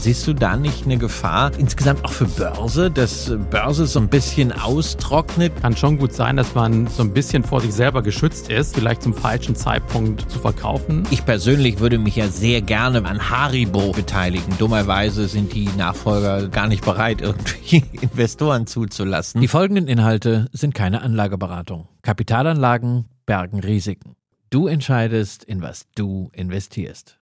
Siehst du da nicht eine Gefahr, insgesamt auch für Börse, dass Börse so ein bisschen austrocknet? Kann schon gut sein, dass man so ein bisschen vor sich selber geschützt ist, vielleicht zum falschen Zeitpunkt zu verkaufen. Ich persönlich würde mich ja sehr gerne an Haribo beteiligen. Dummerweise sind die Nachfolger gar nicht bereit, irgendwie Investoren zuzulassen. Die folgenden Inhalte sind keine Anlageberatung. Kapitalanlagen bergen Risiken. Du entscheidest, in was du investierst.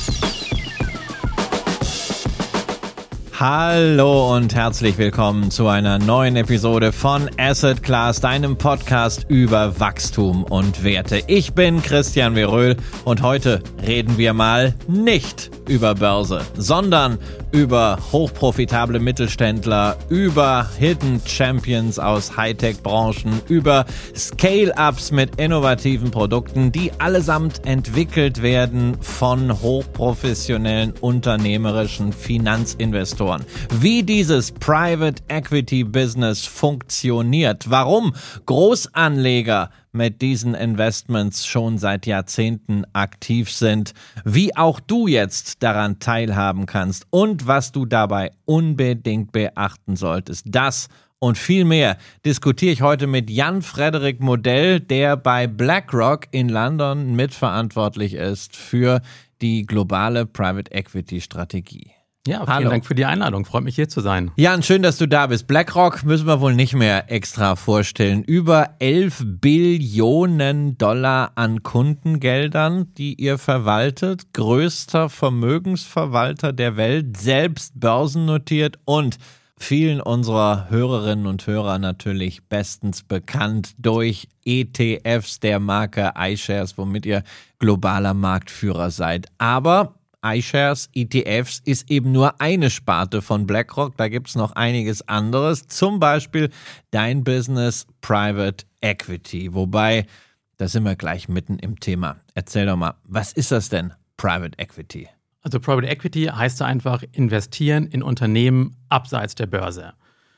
Hallo und herzlich willkommen zu einer neuen Episode von Asset Class, deinem Podcast über Wachstum und Werte. Ich bin Christian Veröhl und heute reden wir mal nicht über Börse, sondern über hochprofitable Mittelständler, über Hidden Champions aus Hightech-Branchen, über Scale-Ups mit innovativen Produkten, die allesamt entwickelt werden von hochprofessionellen unternehmerischen Finanzinvestoren. Wie dieses Private Equity Business funktioniert, warum Großanleger mit diesen Investments schon seit Jahrzehnten aktiv sind, wie auch du jetzt daran teilhaben kannst und was du dabei unbedingt beachten solltest. Das und viel mehr diskutiere ich heute mit Jan-Frederik Modell, der bei BlackRock in London mitverantwortlich ist für die globale Private Equity Strategie. Ja, vielen Dank für die Einladung. Freut mich, hier zu sein. Jan, schön, dass du da bist. BlackRock müssen wir wohl nicht mehr extra vorstellen. Über 11 Billionen Dollar an Kundengeldern, die ihr verwaltet. Größter Vermögensverwalter der Welt, selbst börsennotiert und vielen unserer Hörerinnen und Hörer natürlich bestens bekannt durch ETFs der Marke iShares, womit ihr globaler Marktführer seid. Aber iShares, ETFs ist eben nur eine Sparte von BlackRock. Da gibt es noch einiges anderes. Zum Beispiel dein Business Private Equity. Wobei, da sind wir gleich mitten im Thema. Erzähl doch mal, was ist das denn, Private Equity? Also Private Equity heißt einfach investieren in Unternehmen abseits der Börse.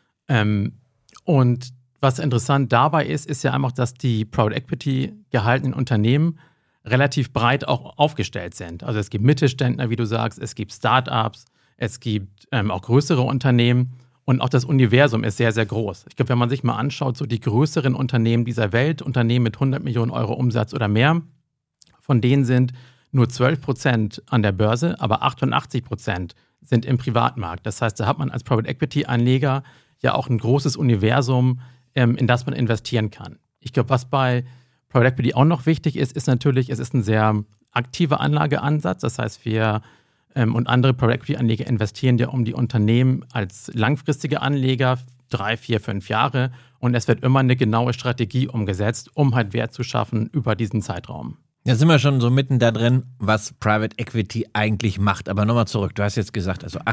Und was interessant dabei ist ja einfach, dass die Private Equity gehaltenen Unternehmen relativ breit auch aufgestellt sind. Also es gibt Mittelständler, wie du sagst, es gibt Startups, es gibt auch größere Unternehmen und auch das Universum ist sehr, sehr groß. Ich glaube, wenn man sich mal anschaut, so die größeren Unternehmen dieser Welt, Unternehmen mit 100 Millionen Euro Umsatz oder mehr, von denen sind nur 12% an der Börse, aber 88% sind im Privatmarkt. Das heißt, da hat man als Private Equity Anleger ja auch ein großes Universum, in das man investieren kann. Ich glaube, was bei Private Equity auch noch wichtig ist natürlich, es ist ein sehr aktiver Anlageansatz. Das heißt, wir und andere Private Equity Anleger investieren ja um die Unternehmen als langfristige Anleger, 3, 4, 5 Jahre. Und es wird immer eine genaue Strategie umgesetzt, um halt Wert zu schaffen über diesen Zeitraum. Da sind wir schon so mitten da drin, was Private Equity eigentlich macht. Aber nochmal zurück, du hast jetzt gesagt, also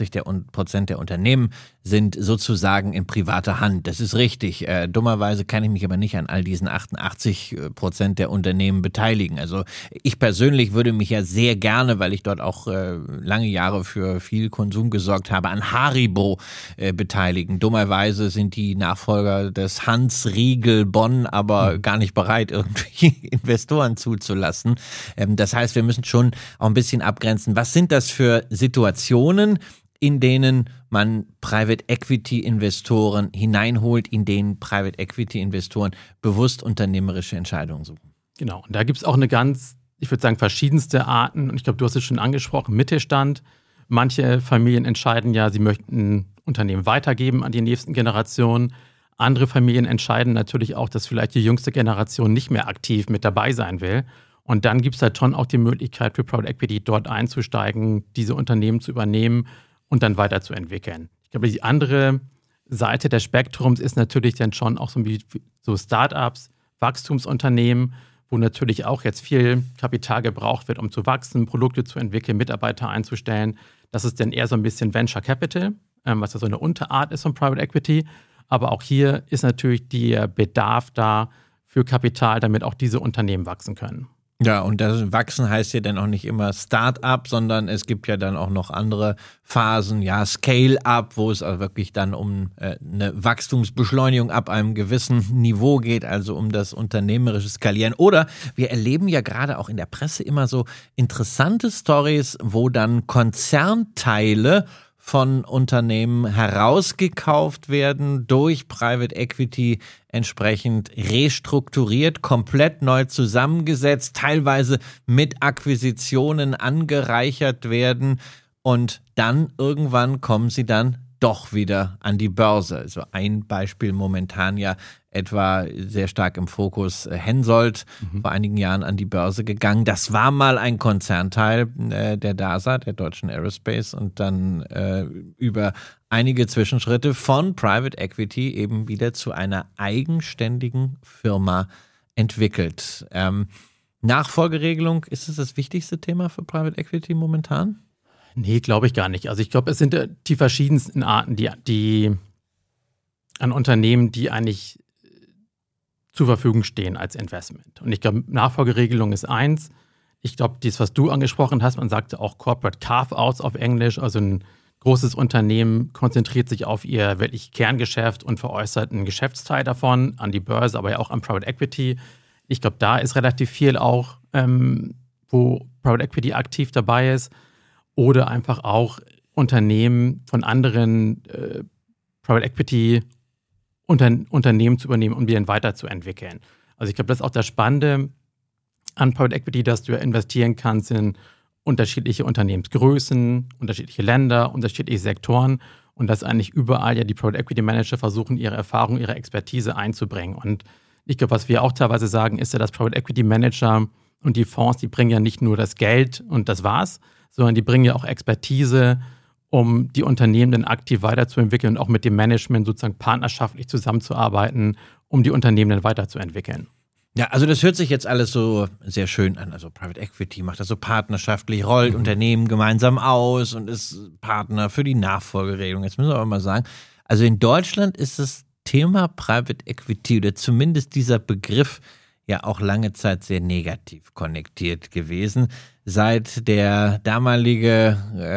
88% der Unternehmen sind sozusagen in privater Hand. Das ist richtig. Dummerweise kann ich mich aber nicht an all diesen 88% der Unternehmen beteiligen. Also ich persönlich würde mich ja sehr gerne, weil ich dort auch lange Jahre für viel Konsum gesorgt habe, an Haribo beteiligen. Dummerweise sind die Nachfolger des Hans Riegel Bonn aber gar nicht bereit, irgendwie Investoren zuzulassen. Das heißt, wir müssen schon auch ein bisschen abgrenzen. Was sind das für Situationen, in denen man Private Equity Investoren hineinholt, in denen Private Equity Investoren bewusst unternehmerische Entscheidungen suchen? Genau, und da gibt es auch eine ganz, ich würde sagen, verschiedenste Arten. Und ich glaube, du hast es schon angesprochen, Mittelstand. Manche Familien entscheiden ja, sie möchten Unternehmen weitergeben an die nächsten Generationen. Andere Familien entscheiden natürlich auch, dass vielleicht die jüngste Generation nicht mehr aktiv mit dabei sein will. Und dann gibt es halt schon auch die Möglichkeit für Private Equity dort einzusteigen, diese Unternehmen zu übernehmen und dann weiterzuentwickeln. Ich glaube, die andere Seite des Spektrums ist natürlich dann schon auch so Startups, Wachstumsunternehmen, wo natürlich auch jetzt viel Kapital gebraucht wird, um zu wachsen, Produkte zu entwickeln, Mitarbeiter einzustellen. Das ist dann eher so ein bisschen Venture Capital, was ja so eine Unterart ist von Private Equity. Aber auch hier ist natürlich der Bedarf da für Kapital, damit auch diese Unternehmen wachsen können. Ja, und das Wachsen heißt ja dann auch nicht immer Start-up, sondern es gibt ja dann auch noch andere Phasen, ja, Scale-up, wo es also wirklich dann um eine Wachstumsbeschleunigung ab einem gewissen Niveau geht, also um das unternehmerische Skalieren. Oder wir erleben ja gerade auch in der Presse immer so interessante Stories, wo dann Konzernteile von Unternehmen herausgekauft werden, durch Private Equity entsprechend restrukturiert, komplett neu zusammengesetzt, teilweise mit Akquisitionen angereichert werden und dann irgendwann kommen sie dann doch wieder an die Börse. Also ein Beispiel momentan ja etwa sehr stark im Fokus Hensoldt, vor einigen Jahren an die Börse gegangen. Das war mal ein Konzernteil der DASA, der Deutschen Aerospace, und dann über einige Zwischenschritte von Private Equity eben wieder zu einer eigenständigen Firma entwickelt. Nachfolgeregelung, ist es das wichtigste Thema für Private Equity momentan? Nee, glaube ich gar nicht. Also ich glaube, es sind die verschiedensten Arten, die an Unternehmen, die eigentlich zur Verfügung stehen als Investment. Und ich glaube, Nachfolgeregelung ist eins. Ich glaube, das, was du angesprochen hast, man sagte auch Corporate Carve-outs auf Englisch, also ein großes Unternehmen konzentriert sich auf ihr wirklich Kerngeschäft und veräußert einen Geschäftsteil davon an die Börse, aber ja auch an Private Equity. Ich glaube, da ist relativ viel auch, wo Private Equity aktiv dabei ist. Oder einfach auch Unternehmen von anderen Private Equity Unternehmen zu übernehmen, um die dann weiterzuentwickeln. Also ich glaube, das ist auch das Spannende an Private Equity, dass du ja investieren kannst in unterschiedliche Unternehmensgrößen, unterschiedliche Länder, unterschiedliche Sektoren und dass eigentlich überall ja die Private Equity Manager versuchen, ihre Erfahrung, ihre Expertise einzubringen. Und ich glaube, was wir auch teilweise sagen, ist ja, dass Private Equity Manager und die Fonds, die bringen ja nicht nur das Geld und das war's, sondern die bringen ja auch Expertise, um die Unternehmen dann aktiv weiterzuentwickeln und auch mit dem Management sozusagen partnerschaftlich zusammenzuarbeiten, um die Unternehmen dann weiterzuentwickeln. Ja, also das hört sich jetzt alles so sehr schön an. Also Private Equity macht das so partnerschaftlich, rollt Unternehmen gemeinsam aus und ist Partner für die Nachfolgeregelung. Jetzt müssen wir aber mal sagen, also in Deutschland ist das Thema Private Equity oder zumindest dieser Begriff ja auch lange Zeit sehr negativ konnektiert gewesen. Seit der damalige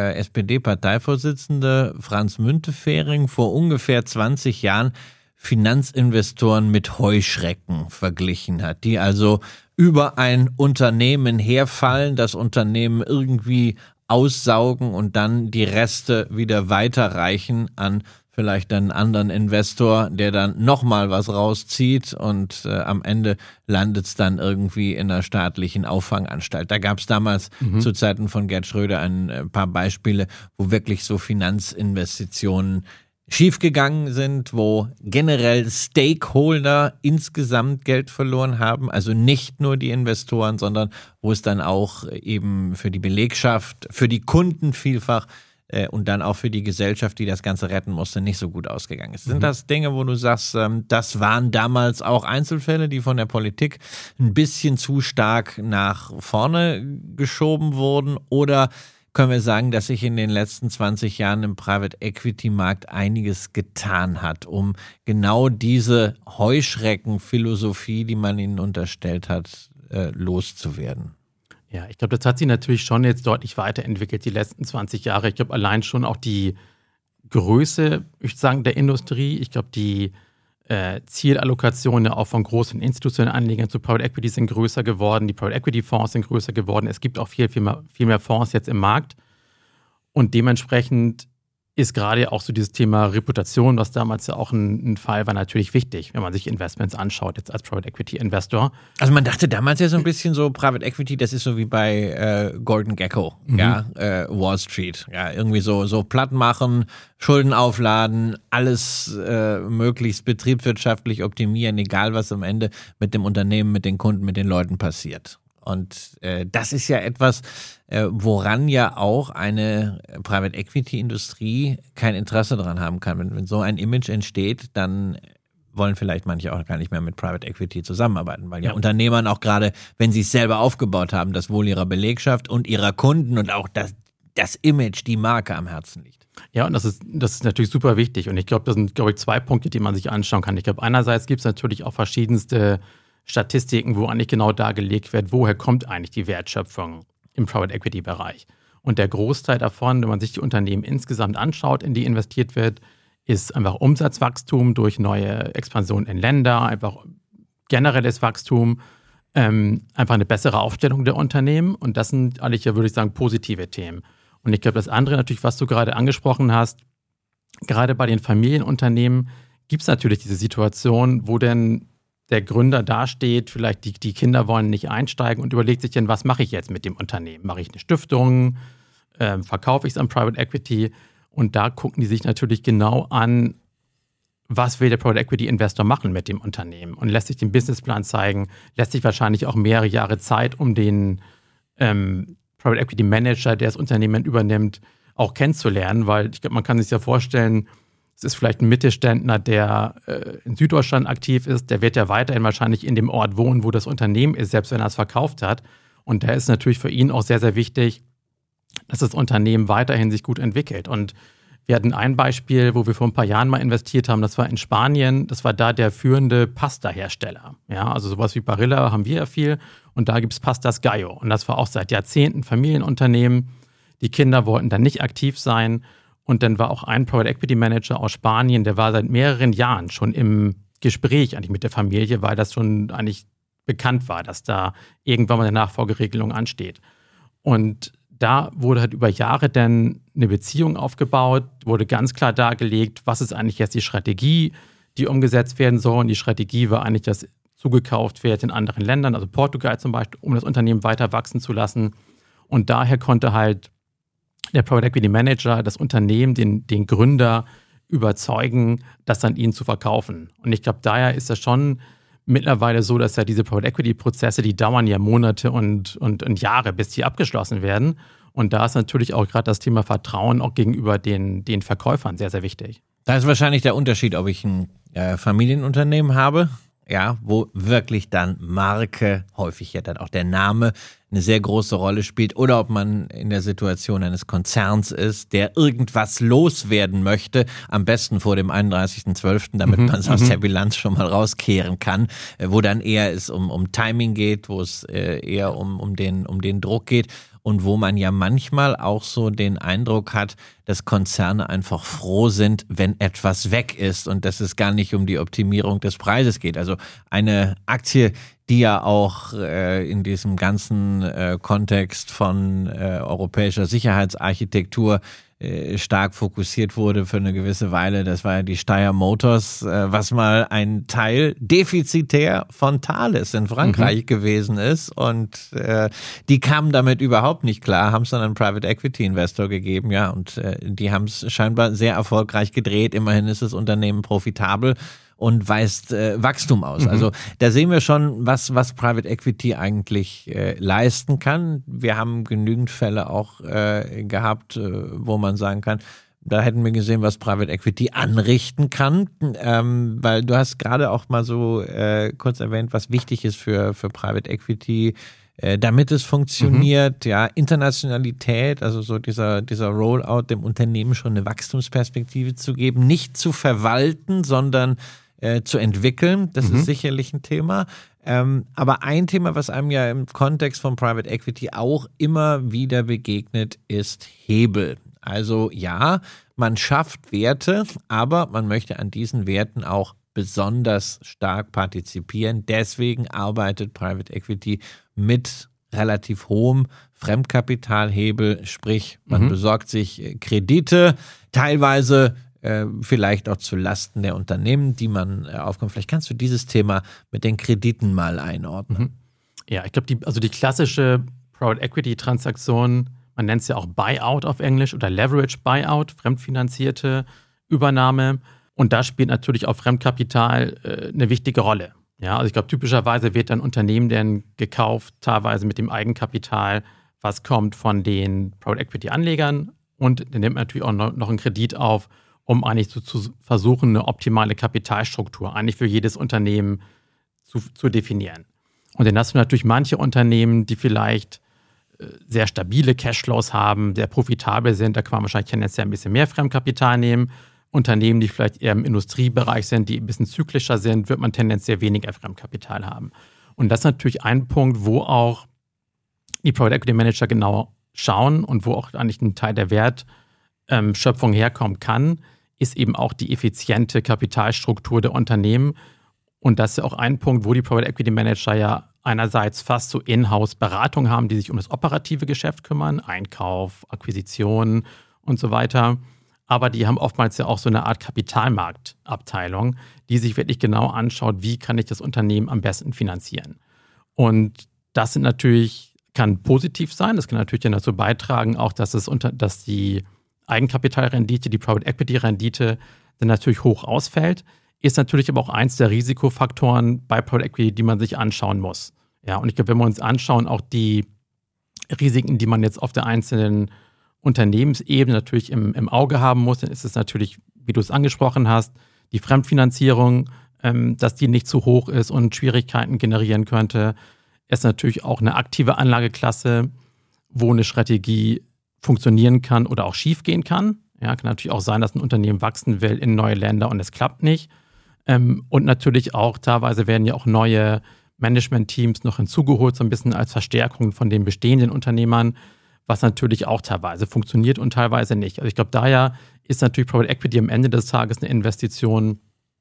SPD-Parteivorsitzende Franz Müntefering vor ungefähr 20 Jahren Finanzinvestoren mit Heuschrecken verglichen hat, die also über ein Unternehmen herfallen, das Unternehmen irgendwie aussaugen und dann die Reste wieder weiterreichen an vielleicht einen anderen Investor, der dann nochmal was rauszieht und am Ende landet es dann irgendwie in einer staatlichen Auffanganstalt. Da gab es damals zu Zeiten von Gerd Schröder ein paar Beispiele, wo wirklich so Finanzinvestitionen schiefgegangen sind, wo generell Stakeholder insgesamt Geld verloren haben, also nicht nur die Investoren, sondern wo es dann auch eben für die Belegschaft, für die Kunden vielfach und dann auch für die Gesellschaft, die das Ganze retten musste, nicht so gut ausgegangen ist. Sind das Dinge, wo du sagst, das waren damals auch Einzelfälle, die von der Politik ein bisschen zu stark nach vorne geschoben wurden? Oder können wir sagen, dass sich in den letzten 20 Jahren im Private Equity Markt einiges getan hat, um genau diese Heuschreckenphilosophie, die man ihnen unterstellt hat, loszuwerden? Ja, ich glaube, das hat sich natürlich schon jetzt deutlich weiterentwickelt, die letzten 20 Jahre. Ich glaube, allein schon auch die Größe, ich würde sagen, der Industrie. Ich glaube, die Zielallokationen auch von großen institutionellen Anlegern zu Private Equity sind größer geworden. Die Private Equity Fonds sind größer geworden. Es gibt auch viel mehr Fonds jetzt im Markt. Und dementsprechend ist gerade auch so dieses Thema Reputation, was damals ja auch ein Fall war, natürlich wichtig, wenn man sich Investments anschaut, jetzt als Private Equity Investor. Also man dachte damals ja so ein bisschen so, Private Equity, das ist so wie bei Gordon Gekko, ja, Wall Street, ja, irgendwie so platt machen, Schulden aufladen, alles möglichst betriebswirtschaftlich optimieren, egal was am Ende mit dem Unternehmen, mit den Kunden, mit den Leuten passiert. Und das ist ja etwas, woran ja auch eine Private Equity Industrie kein Interesse daran haben kann. Wenn so ein Image entsteht, dann wollen vielleicht manche auch gar nicht mehr mit Private Equity zusammenarbeiten, weil ja Unternehmern auch gerade, wenn sie es selber aufgebaut haben, das Wohl ihrer Belegschaft und ihrer Kunden und auch das Image, die Marke am Herzen liegt. Ja, und das ist natürlich super wichtig. Und ich glaube, das sind, 2 Punkte, die man sich anschauen kann. Ich glaube, einerseits gibt es natürlich auch verschiedenste Statistiken, wo eigentlich genau dargelegt wird, woher kommt eigentlich die Wertschöpfung im Private Equity Bereich. Und der Großteil davon, wenn man sich die Unternehmen insgesamt anschaut, in die investiert wird, ist einfach Umsatzwachstum durch neue Expansion in Länder, einfach generelles Wachstum, einfach eine bessere Aufstellung der Unternehmen. Und das sind eigentlich, würde ich sagen, positive Themen. Und ich glaube, das andere natürlich, was du gerade angesprochen hast, gerade bei den Familienunternehmen gibt es natürlich diese Situation, wo denn der Gründer dasteht, vielleicht die Kinder wollen nicht einsteigen und überlegt sich dann, was mache ich jetzt mit dem Unternehmen? Mache ich eine Stiftung? Verkaufe ich es an Private Equity? Und da gucken die sich natürlich genau an, was will der Private Equity Investor machen mit dem Unternehmen? Und lässt sich den Businessplan zeigen, lässt sich wahrscheinlich auch mehrere Jahre Zeit, um den Private Equity Manager, der das Unternehmen übernimmt, auch kennenzulernen, weil ich glaube, man kann sich ja vorstellen, es ist vielleicht ein Mittelständler, der in Süddeutschland aktiv ist, der wird ja weiterhin wahrscheinlich in dem Ort wohnen, wo das Unternehmen ist, selbst wenn er es verkauft hat. Und da ist natürlich für ihn auch sehr, sehr wichtig, dass das Unternehmen weiterhin sich gut entwickelt. Und wir hatten ein Beispiel, wo wir vor ein paar Jahren mal investiert haben, das war in Spanien, das war da der führende Pasta-Hersteller. Ja, also sowas wie Barilla haben wir ja viel und da gibt es Pastas Gallo. Und das war auch seit Jahrzehnten Familienunternehmen. Die Kinder wollten dann nicht aktiv sein. Und dann war auch ein Private Equity Manager aus Spanien, der war seit mehreren Jahren schon im Gespräch eigentlich mit der Familie, weil das schon eigentlich bekannt war, dass da irgendwann mal eine Nachfolgeregelung ansteht. Und da wurde halt über Jahre dann eine Beziehung aufgebaut, wurde ganz klar dargelegt, was ist eigentlich jetzt die Strategie, die umgesetzt werden soll. Und die Strategie war eigentlich, dass zugekauft wird in anderen Ländern, also Portugal zum Beispiel, um das Unternehmen weiter wachsen zu lassen. Und daher konnte halt der Private Equity Manager das Unternehmen, den Gründer überzeugen, das an ihn zu verkaufen. Und ich glaube, daher ist das schon mittlerweile so, dass ja diese Private Equity Prozesse, die dauern ja Monate und Jahre, bis die abgeschlossen werden. Und da ist natürlich auch gerade das Thema Vertrauen auch gegenüber den Verkäufern sehr, sehr wichtig. Da ist wahrscheinlich der Unterschied, ob ich ein Familienunternehmen habe, ja, wo wirklich dann Marke, häufig ja dann auch der Name, eine sehr große Rolle spielt, oder ob man in der Situation eines Konzerns ist, der irgendwas loswerden möchte, am besten vor dem 31.12., damit man es aus der Bilanz schon mal rauskehren kann, wo dann eher es um Timing geht, wo es eher um den Druck geht. Und wo man ja manchmal auch so den Eindruck hat, dass Konzerne einfach froh sind, wenn etwas weg ist und dass es gar nicht um die Optimierung des Preises geht. Also eine Aktie, die ja auch in diesem ganzen Kontext von europäischer Sicherheitsarchitektur stark fokussiert wurde für eine gewisse Weile. Das war ja die Steyr Motors, was mal ein Teil defizitär von Thales in Frankreich gewesen ist. Und die kamen damit überhaupt nicht klar, haben es dann einen Private Equity Investor gegeben, ja, und die haben es scheinbar sehr erfolgreich gedreht. Immerhin ist das Unternehmen profitabel und weist Wachstum aus. Also da sehen wir schon, was Private Equity eigentlich leisten kann. Wir haben genügend Fälle auch gehabt, wo man sagen kann, da hätten wir gesehen, was Private Equity anrichten kann, weil du hast gerade auch mal so kurz erwähnt, was wichtig ist für Private Equity, damit es funktioniert, ja, Internationalität, also so dieser Rollout, dem Unternehmen schon eine Wachstumsperspektive zu geben, nicht zu verwalten, sondern zu entwickeln. Das ist sicherlich ein Thema. Aber ein Thema, was einem ja im Kontext von Private Equity auch immer wieder begegnet, ist Hebel. Also ja, man schafft Werte, aber man möchte an diesen Werten auch besonders stark partizipieren. Deswegen arbeitet Private Equity mit relativ hohem Fremdkapitalhebel, sprich man besorgt sich Kredite, teilweise vielleicht auch zu Lasten der Unternehmen, die man aufkommt. Vielleicht kannst du dieses Thema mit den Krediten mal einordnen. Ja, ich glaube, die klassische Private Equity Transaktion, man nennt es ja auch Buyout auf Englisch oder Leverage Buyout, fremdfinanzierte Übernahme. Und da spielt natürlich auch Fremdkapital eine wichtige Rolle. Ja, also ich glaube, typischerweise wird dann Unternehmen dann gekauft, teilweise mit dem Eigenkapital, was kommt von den Private Equity Anlegern. Und dann nimmt man natürlich auch noch einen Kredit auf, um eigentlich zu versuchen, eine optimale Kapitalstruktur eigentlich für jedes Unternehmen zu definieren. Und dann hast du natürlich manche Unternehmen, die vielleicht sehr stabile Cashflows haben, sehr profitabel sind, da kann man wahrscheinlich tendenziell ein bisschen mehr Fremdkapital nehmen. Unternehmen, die vielleicht eher im Industriebereich sind, die ein bisschen zyklischer sind, wird man tendenziell weniger Fremdkapital haben. Und das ist natürlich ein Punkt, wo auch die Private Equity Manager genau schauen und wo auch eigentlich ein Teil der Wertschöpfung herkommen kann, ist eben auch die effiziente Kapitalstruktur der Unternehmen. Und das ist ja auch ein Punkt, wo die Private Equity Manager ja einerseits fast so In-house-Beratung haben, die sich um das operative Geschäft kümmern, Einkauf, Akquisition und so weiter. Aber die haben oftmals ja auch so eine Art Kapitalmarktabteilung, die sich wirklich genau anschaut, wie kann ich das Unternehmen am besten finanzieren. Und das kann positiv sein. Das kann natürlich dann dazu beitragen, auch dass die Eigenkapitalrendite, die Private Equity Rendite dann natürlich hoch ausfällt. Ist natürlich aber auch eins der Risikofaktoren bei Private Equity, die man sich anschauen muss. Ja, und ich glaube, wenn wir uns anschauen, auch die Risiken, die man jetzt auf der einzelnen Unternehmensebene natürlich im Auge haben muss, dann ist es natürlich, wie du es angesprochen hast, die Fremdfinanzierung, dass die nicht zu hoch ist und Schwierigkeiten generieren könnte. Es ist natürlich auch eine aktive Anlageklasse, wo eine Strategie funktionieren kann oder auch schief gehen kann. Ja, kann natürlich auch sein, dass ein Unternehmen wachsen will in neue Länder und es klappt nicht. Und natürlich auch, teilweise werden ja auch neue Management-Teams noch hinzugeholt, so ein bisschen als Verstärkung von den bestehenden Unternehmern, was natürlich auch teilweise funktioniert und teilweise nicht. Also ich glaube, daher ist natürlich Private Equity am Ende des Tages eine Investition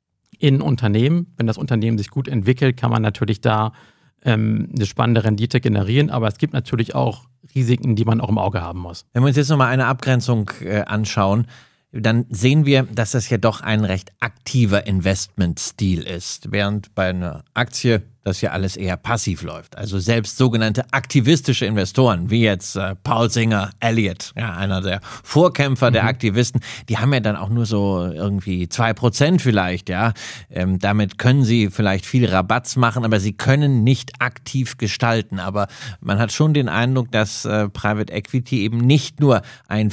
in Unternehmen. Wenn das Unternehmen sich gut entwickelt, kann man natürlich da eine spannende Rendite generieren, aber es gibt natürlich auch Risiken, die man auch im Auge haben muss. Wenn wir uns jetzt nochmal eine Abgrenzung anschauen, dann sehen wir, dass das ja doch ein recht aktiver Investmentstil ist, während bei einer Aktie das ja alles eher passiv läuft. Also selbst sogenannte aktivistische Investoren, wie jetzt Paul Singer Elliott, ja, einer der Vorkämpfer der Aktivisten, die haben ja dann auch nur so irgendwie 2% vielleicht, ja. Damit können sie vielleicht viel Rabatz machen, aber sie können nicht aktiv gestalten. Aber man hat schon den Eindruck, dass Private Equity eben nicht nur ein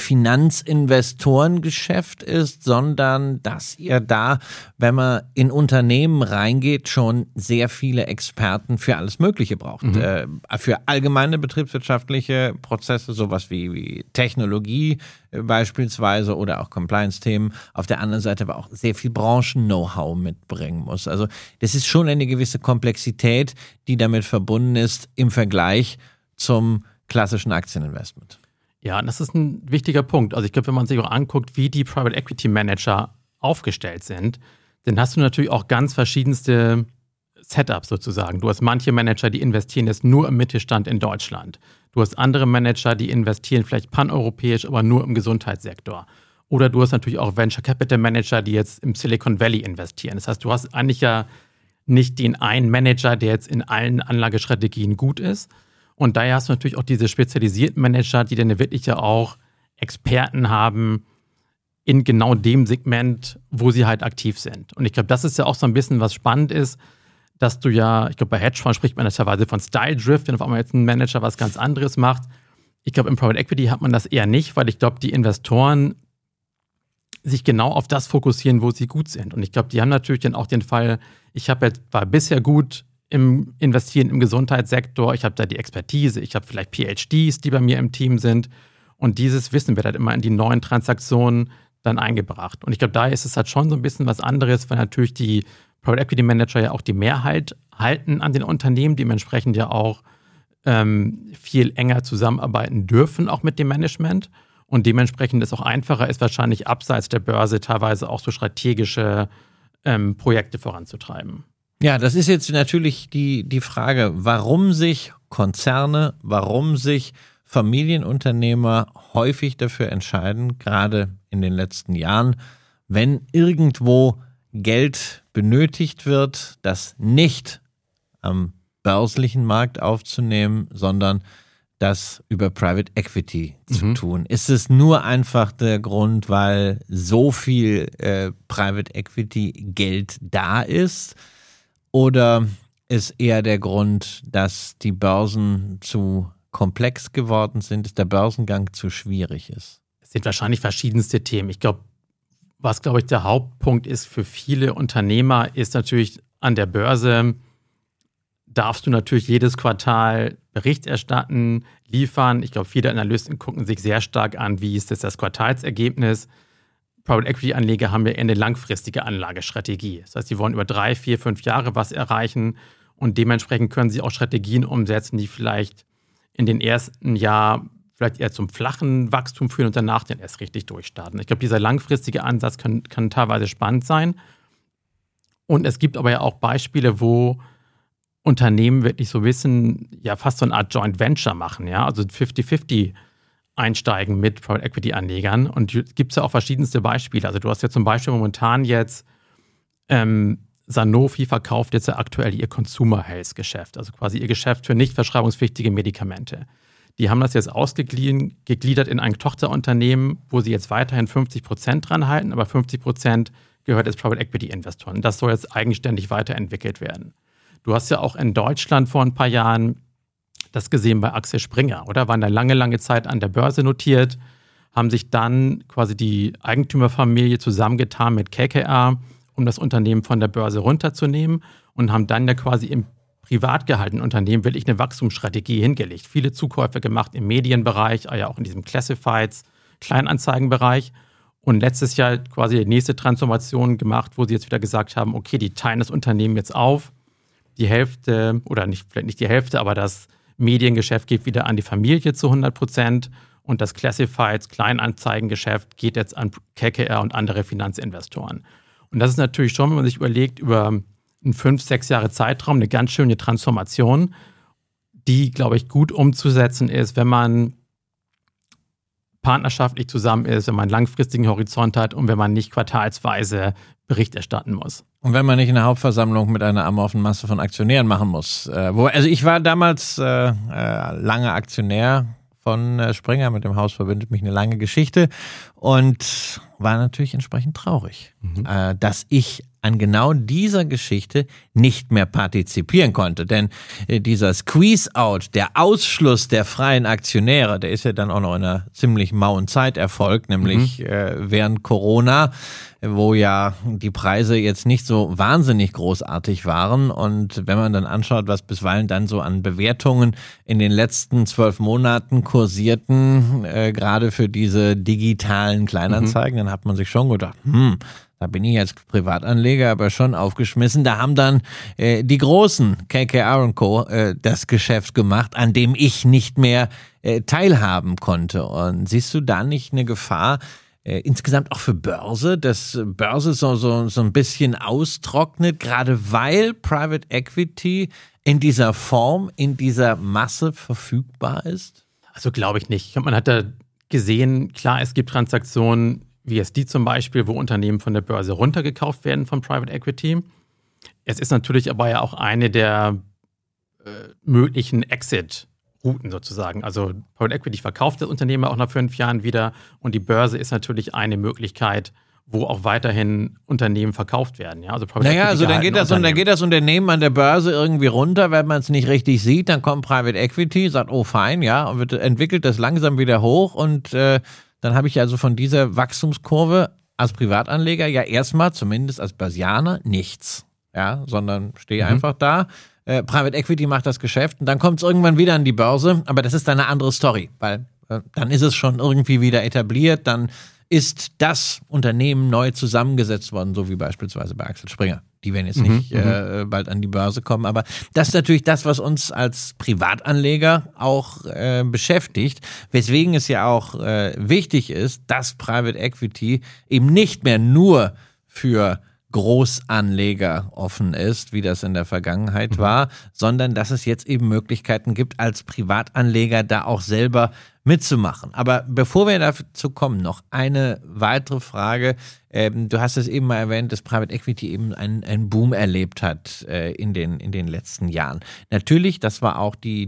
Finanzinvestorengeschäft ist, sondern dass ihr da, wenn man in Unternehmen reingeht, schon sehr viele Experten für alles Mögliche braucht. Für allgemeine betriebswirtschaftliche Prozesse, sowas wie Technologie beispielsweise oder auch Compliance-Themen. Auf der anderen Seite aber auch sehr viel Branchen-Know-how mitbringen muss. Also das ist schon eine gewisse Komplexität, die damit verbunden ist im Vergleich zum klassischen Aktieninvestment. Ja, das ist ein wichtiger Punkt. Also ich glaube, wenn man sich auch anguckt, wie die Private Equity Manager aufgestellt sind, dann hast du natürlich auch ganz verschiedenste Setups sozusagen. Du hast manche Manager, die investieren jetzt nur im Mittelstand in Deutschland. Du hast andere Manager, die investieren vielleicht paneuropäisch, aber nur im Gesundheitssektor. Oder du hast natürlich auch Venture Capital Manager, die jetzt im Silicon Valley investieren. Das heißt, du hast eigentlich ja nicht den einen Manager, der jetzt in allen Anlagestrategien gut ist. Und daher hast du natürlich auch diese spezialisierten Manager, die dann wirklich ja auch Experten haben in genau dem Segment, wo sie halt aktiv sind. Und ich glaube, das ist ja auch so ein bisschen, was spannend ist, dass du ja, ich glaube, bei Hedgefonds spricht man teilweise von Style Drift, wenn auf einmal jetzt ein Manager was ganz anderes macht. Ich glaube, im Private Equity hat man das eher nicht, weil ich glaube, die Investoren sich genau auf das fokussieren, wo sie gut sind. Und ich glaube, die haben natürlich dann auch den Fall, war bisher gut im Investieren im Gesundheitssektor, ich habe da die Expertise, ich habe vielleicht PhDs, die bei mir im Team sind. Und dieses Wissen wird halt immer in die neuen Transaktionen dann eingebracht. Und ich glaube, daher ist es halt schon so ein bisschen was anderes, weil natürlich die Private Equity Manager ja auch die Mehrheit halten an den Unternehmen, dementsprechend ja auch viel enger zusammenarbeiten dürfen, auch mit dem Management. Und dementsprechend ist auch einfacher, ist wahrscheinlich abseits der Börse teilweise auch so strategische Projekte voranzutreiben. Ja, das ist jetzt natürlich die Frage, warum sich Konzerne, warum sich Familienunternehmer häufig dafür entscheiden, gerade in den letzten Jahren, wenn irgendwo Geld benötigt wird, das nicht am börslichen Markt aufzunehmen, sondern das über Private Equity zu tun. Ist es nur einfach der Grund, weil so viel Private Equity Geld da ist? Oder ist eher der Grund, dass die Börsen zu komplex geworden sind, dass der Börsengang zu schwierig ist? Es sind wahrscheinlich verschiedenste Themen. Ich glaube, was, glaube ich, der Hauptpunkt ist für viele Unternehmer, ist natürlich an der Börse darfst du natürlich jedes Quartal Bericht erstatten, liefern. Ich glaube, viele Analysten gucken sich sehr stark an, wie ist das Quartalsergebnis. Private Equity Anleger haben ja eher eine langfristige Anlagestrategie. Das heißt, die wollen über 3, 4, 5 Jahre was erreichen Und dementsprechend können sie auch Strategien umsetzen, die vielleicht in den ersten Jahr vielleicht eher zum flachen Wachstum führen und danach dann erst richtig durchstarten. Ich glaube, dieser langfristige Ansatz kann teilweise spannend sein. Und es gibt aber ja auch Beispiele, wo Unternehmen wirklich so wissen, ja fast so eine Art Joint Venture machen, ja, also 50-50 einsteigen mit Private Equity Anlegern. Und es gibt ja auch verschiedenste Beispiele. Also du hast ja zum Beispiel momentan jetzt Sanofi verkauft jetzt ja aktuell ihr Consumer Health Geschäft, also quasi ihr Geschäft für nicht verschreibungspflichtige Medikamente. Die haben das jetzt ausgegliedert in ein Tochterunternehmen, wo sie jetzt weiterhin 50% dran halten, aber 50% gehört jetzt Private Equity Investoren. Das soll jetzt eigenständig weiterentwickelt werden. Du hast ja auch in Deutschland vor ein paar Jahren das gesehen bei Axel Springer, oder? Waren da lange Zeit an der Börse notiert, haben sich dann quasi die Eigentümerfamilie zusammengetan mit KKR, um das Unternehmen von der Börse runterzunehmen und haben dann ja quasi im privat gehaltenen Unternehmen wirklich eine Wachstumsstrategie hingelegt. Viele Zukäufe gemacht im Medienbereich, ja auch in diesem Classifieds, Kleinanzeigenbereich. Und letztes Jahr quasi die nächste Transformation gemacht, wo sie jetzt wieder gesagt haben, okay, die teilen das Unternehmen jetzt auf. Die Hälfte, oder vielleicht nicht die Hälfte, aber das Mediengeschäft geht wieder an die Familie zu 100% und das Classifieds, Kleinanzeigengeschäft geht jetzt an KKR und andere Finanzinvestoren. Und das ist natürlich schon, wenn man sich überlegt, über einen 5-6 Jahre Zeitraum eine ganz schöne Transformation, die, glaube ich, gut umzusetzen ist, wenn man partnerschaftlich zusammen ist, wenn man einen langfristigen Horizont hat und wenn man nicht quartalsweise Bericht erstatten muss. Und wenn man nicht eine Hauptversammlung mit einer amorphen Masse von Aktionären machen muss. Also ich war damals lange Aktionär von Springer, mit dem Haus verbindet mich eine lange Geschichte und war natürlich entsprechend traurig, dass ich an genau dieser Geschichte nicht mehr partizipieren konnte. Denn dieser Squeeze-out, der Ausschluss der freien Aktionäre, der ist ja dann auch noch in einer ziemlich mauen Zeit erfolgt, nämlich während Corona, wo ja die Preise jetzt nicht so wahnsinnig großartig waren. Und wenn man dann anschaut, was bisweilen dann so an Bewertungen in den letzten 12 Monaten kursierten, gerade für diese digitalen Kleinanzeigen, dann hat man sich schon gedacht, da bin ich als Privatanleger aber schon aufgeschmissen. Da haben dann die großen KKR und Co. Das Geschäft gemacht, an dem ich nicht mehr teilhaben konnte. Und siehst du da nicht eine Gefahr, insgesamt auch für Börse, dass Börse so ein bisschen austrocknet, gerade weil Private Equity in dieser Form, in dieser Masse verfügbar ist? Also glaube ich nicht. Man hat da gesehen, klar, es gibt Transaktionen, wie jetzt die zum Beispiel, wo Unternehmen von der Börse runtergekauft werden von Private Equity. Es ist natürlich aber ja auch eine der möglichen Exit-Routen sozusagen. Also Private Equity verkauft das Unternehmen auch nach 5 Jahren wieder und die Börse ist natürlich eine Möglichkeit, wo auch weiterhin Unternehmen verkauft werden. Ja? Also dann geht das Unternehmen an der Börse irgendwie runter, wenn man es nicht richtig sieht, dann kommt Private Equity, sagt, oh fein, ja, und entwickelt das langsam wieder hoch und dann habe ich also von dieser Wachstumskurve als Privatanleger ja erstmal, zumindest als Börsianer, nichts. Ja, sondern stehe einfach da. Private Equity macht das Geschäft und dann kommt es irgendwann wieder an die Börse. Aber das ist dann eine andere Story, weil dann ist es schon irgendwie wieder etabliert. Dann ist das Unternehmen neu zusammengesetzt worden, so wie beispielsweise bei Axel Springer. Die werden jetzt nicht bald an die Börse kommen, aber das ist natürlich das, was uns als Privatanleger auch beschäftigt, weswegen es ja auch wichtig ist, dass Private Equity eben nicht mehr nur für Großanleger offen ist, wie das in der Vergangenheit war, sondern dass es jetzt eben Möglichkeiten gibt, als Privatanleger da auch selber mitzumachen. Aber bevor wir dazu kommen, noch eine weitere Frage. Du hast es eben mal erwähnt, dass Private Equity eben einen Boom erlebt hat in den letzten Jahren. Natürlich, das war auch die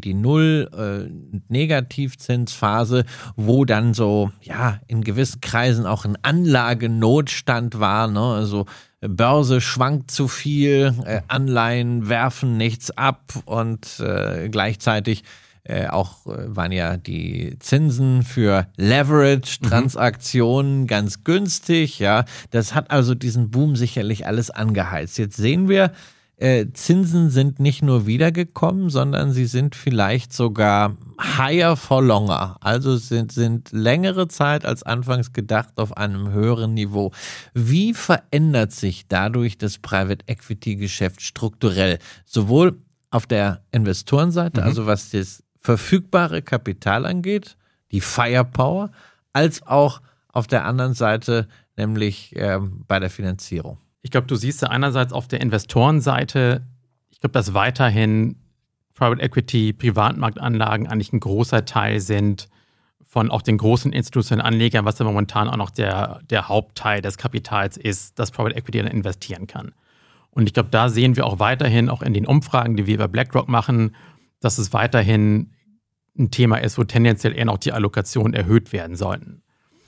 Null-Negativzinsphase, wo dann so, ja, in gewissen Kreisen auch ein Anlagenotstand war, ne? Also Börse schwankt zu viel, Anleihen werfen nichts ab und gleichzeitig waren ja die Zinsen für Leverage-Transaktionen ganz günstig. Ja, das hat also diesen Boom sicherlich alles angeheizt. Jetzt sehen wir, Zinsen sind nicht nur wiedergekommen, sondern sie sind vielleicht sogar higher for longer. Also sind längere Zeit als anfangs gedacht auf einem höheren Niveau. Wie verändert sich dadurch das Private Equity Geschäft strukturell? Sowohl auf der Investorenseite, also was das verfügbare Kapital angeht, die Firepower, als auch auf der anderen Seite, nämlich bei der Finanzierung. Ich glaube, du siehst ja einerseits auf der Investorenseite, ich glaube, dass weiterhin Private Equity, Privatmarktanlagen eigentlich ein großer Teil sind von auch den großen institutionellen Anlegern, was ja momentan auch noch der Hauptteil des Kapitals ist, das Private Equity dann investieren kann. Und ich glaube, da sehen wir auch weiterhin, auch in den Umfragen, die wir bei BlackRock machen, dass es weiterhin ein Thema ist, wo tendenziell eher noch die Allokationen erhöht werden sollten.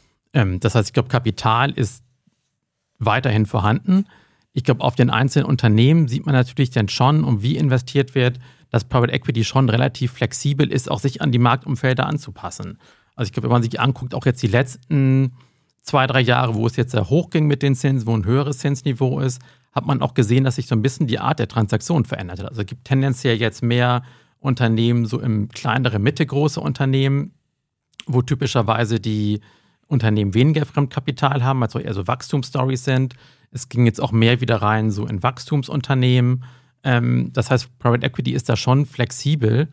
Das heißt, ich glaube, Kapital ist weiterhin vorhanden. Ich glaube, auf den einzelnen Unternehmen sieht man natürlich dann schon, um wie investiert wird, dass Private Equity schon relativ flexibel ist, auch sich an die Marktumfelder anzupassen. Also ich glaube, wenn man sich anguckt, auch jetzt die letzten 2-3 Jahre, wo es jetzt sehr hoch ging mit den Zinsen, wo ein höheres Zinsniveau ist, hat man auch gesehen, dass sich so ein bisschen die Art der Transaktion verändert hat. Also es gibt tendenziell jetzt mehr Unternehmen, so im kleinere, mittelgroße Unternehmen, wo typischerweise die Unternehmen weniger Fremdkapital haben, also eher so Wachstumsstories sind. Es ging jetzt auch mehr wieder rein so in Wachstumsunternehmen. Das heißt, Private Equity ist da schon flexibel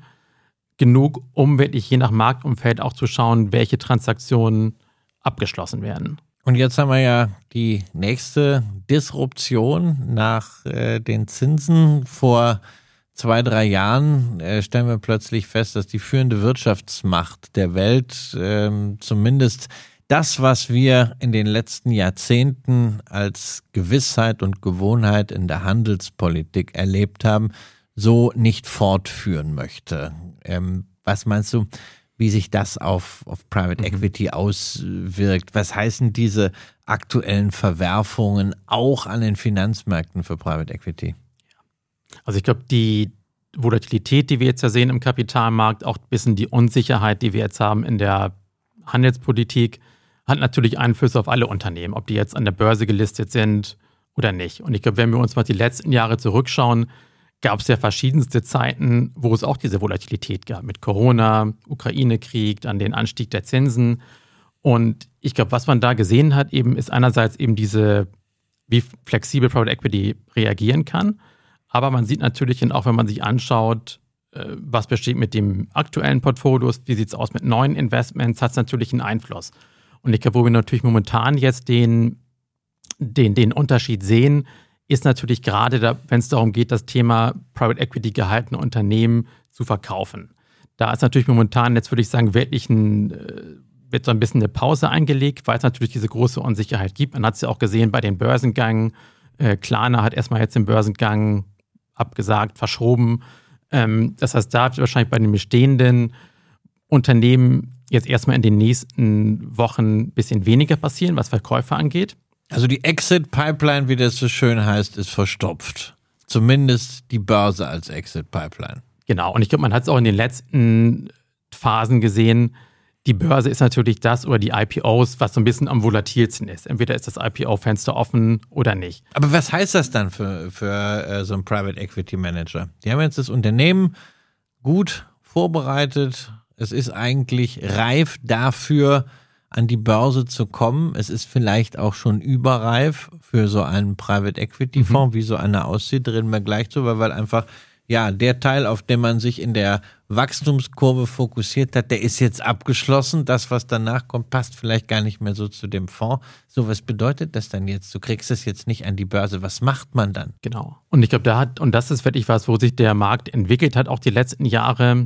genug, um wirklich je nach Marktumfeld auch zu schauen, welche Transaktionen abgeschlossen werden. Und jetzt haben wir ja die nächste Disruption nach den Zinsen. Vor 2-3 Jahren stellen wir plötzlich fest, dass die führende Wirtschaftsmacht der Welt zumindest das, was wir in den letzten Jahrzehnten als Gewissheit und Gewohnheit in der Handelspolitik erlebt haben, so nicht fortführen möchte. Was meinst du, wie sich das auf Private Equity auswirkt? Was heißen diese aktuellen Verwerfungen auch an den Finanzmärkten für Private Equity? Also ich glaube, die Volatilität, die wir jetzt ja sehen im Kapitalmarkt, auch ein bisschen die Unsicherheit, die wir jetzt haben in der Handelspolitik, hat natürlich Einfluss auf alle Unternehmen, ob die jetzt an der Börse gelistet sind oder nicht. Und ich glaube, wenn wir uns mal die letzten Jahre zurückschauen, gab es ja verschiedenste Zeiten, wo es auch diese Volatilität gab, mit Corona, Ukraine-Krieg, dann den Anstieg der Zinsen. Und ich glaube, was man da gesehen hat, eben ist einerseits eben wie flexibel Private Equity reagieren kann. Aber man sieht natürlich auch, wenn man sich anschaut, was besteht mit dem aktuellen Portfolios, wie sieht es aus mit neuen Investments, hat es natürlich einen Einfluss. Und ich glaube, wo wir natürlich momentan jetzt den Unterschied sehen, ist natürlich gerade, wenn es darum geht, das Thema Private Equity gehaltene Unternehmen zu verkaufen. Da ist natürlich momentan, jetzt würde ich sagen, wirklich wird so ein bisschen eine Pause eingelegt, weil es natürlich diese große Unsicherheit gibt. Man hat es ja auch gesehen bei den Börsengängen. Klarna hat erstmal jetzt den Börsengang abgesagt, verschoben. Das heißt, da wird wahrscheinlich bei den bestehenden Unternehmen jetzt erstmal in den nächsten Wochen ein bisschen weniger passieren, was Verkäufe angeht. Also die Exit-Pipeline, wie das so schön heißt, ist verstopft. Zumindest die Börse als Exit-Pipeline. Genau, und ich glaube, man hat es auch in den letzten Phasen gesehen, die Börse ist natürlich das oder die IPOs, was so ein bisschen am volatilsten ist. Entweder ist das IPO-Fenster offen oder nicht. Aber was heißt das dann für so einen Private Equity Manager? Die haben jetzt das Unternehmen gut vorbereitet. Es ist eigentlich reif dafür, an die Börse zu kommen. Es ist vielleicht auch schon überreif für so einen Private Equity Fonds, wie so einer aussieht, reden wir gleich drüber, weil einfach der Teil, auf den man sich in der Wachstumskurve fokussiert hat, der ist jetzt abgeschlossen. Das, was danach kommt, passt vielleicht gar nicht mehr so zu dem Fonds. So, was bedeutet das dann jetzt? Du kriegst es jetzt nicht an die Börse. Was macht man dann? Genau. Und ich glaube, das ist wirklich was, wo sich der Markt entwickelt hat, auch die letzten Jahre,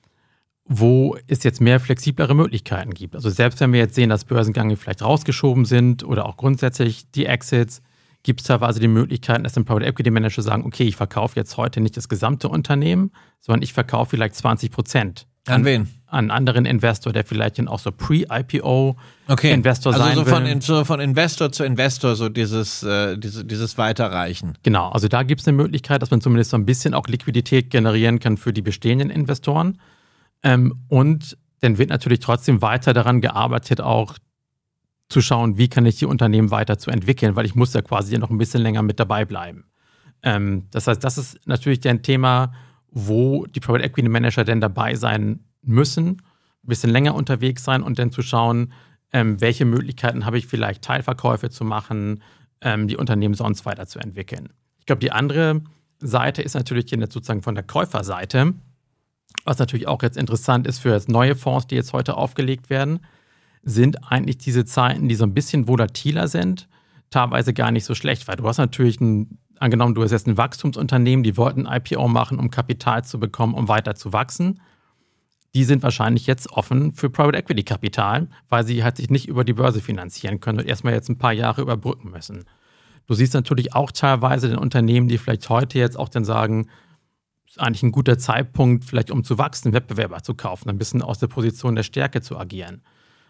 wo es jetzt mehr flexiblere Möglichkeiten gibt. Also selbst wenn wir jetzt sehen, dass Börsengänge vielleicht rausgeschoben sind oder auch grundsätzlich die Exits, gibt es teilweise die Möglichkeiten, dass ein Private Equity Manager sagen, okay, ich verkaufe jetzt heute nicht das gesamte Unternehmen, sondern ich verkaufe vielleicht 20%. An wen? An einen anderen Investor, der vielleicht dann auch so Pre-IPO-Investor sein will. Also von Investor zu Investor, so dieses Weiterreichen. Genau, also da gibt es eine Möglichkeit, dass man zumindest so ein bisschen auch Liquidität generieren kann für die bestehenden Investoren. Und dann wird natürlich trotzdem weiter daran gearbeitet, auch zu schauen, wie kann ich die Unternehmen weiter zu entwickeln, weil ich muss ja quasi noch ein bisschen länger mit dabei bleiben. Das heißt, das ist natürlich ein Thema, wo die Private Equity Manager denn dabei sein müssen, ein bisschen länger unterwegs sein und dann zu schauen, welche Möglichkeiten habe ich vielleicht, Teilverkäufe zu machen, die Unternehmen sonst weiterzuentwickeln. Ich glaube, die andere Seite ist natürlich jetzt sozusagen von der Käuferseite, was natürlich auch jetzt interessant ist für neue Fonds, die jetzt heute aufgelegt werden, sind eigentlich diese Zeiten, die so ein bisschen volatiler sind, teilweise gar nicht so schlecht, weil du hast natürlich angenommen, du hast jetzt ein Wachstumsunternehmen, die wollten ein IPO machen, um Kapital zu bekommen, um weiter zu wachsen. Die sind wahrscheinlich jetzt offen für Private Equity Kapital, weil sie halt sich nicht über die Börse finanzieren können und erstmal jetzt ein paar Jahre überbrücken müssen. Du siehst natürlich auch teilweise den Unternehmen, die vielleicht heute jetzt auch dann sagen, ist eigentlich ein guter Zeitpunkt, vielleicht um zu wachsen, Wettbewerber zu kaufen, ein bisschen aus der Position der Stärke zu agieren.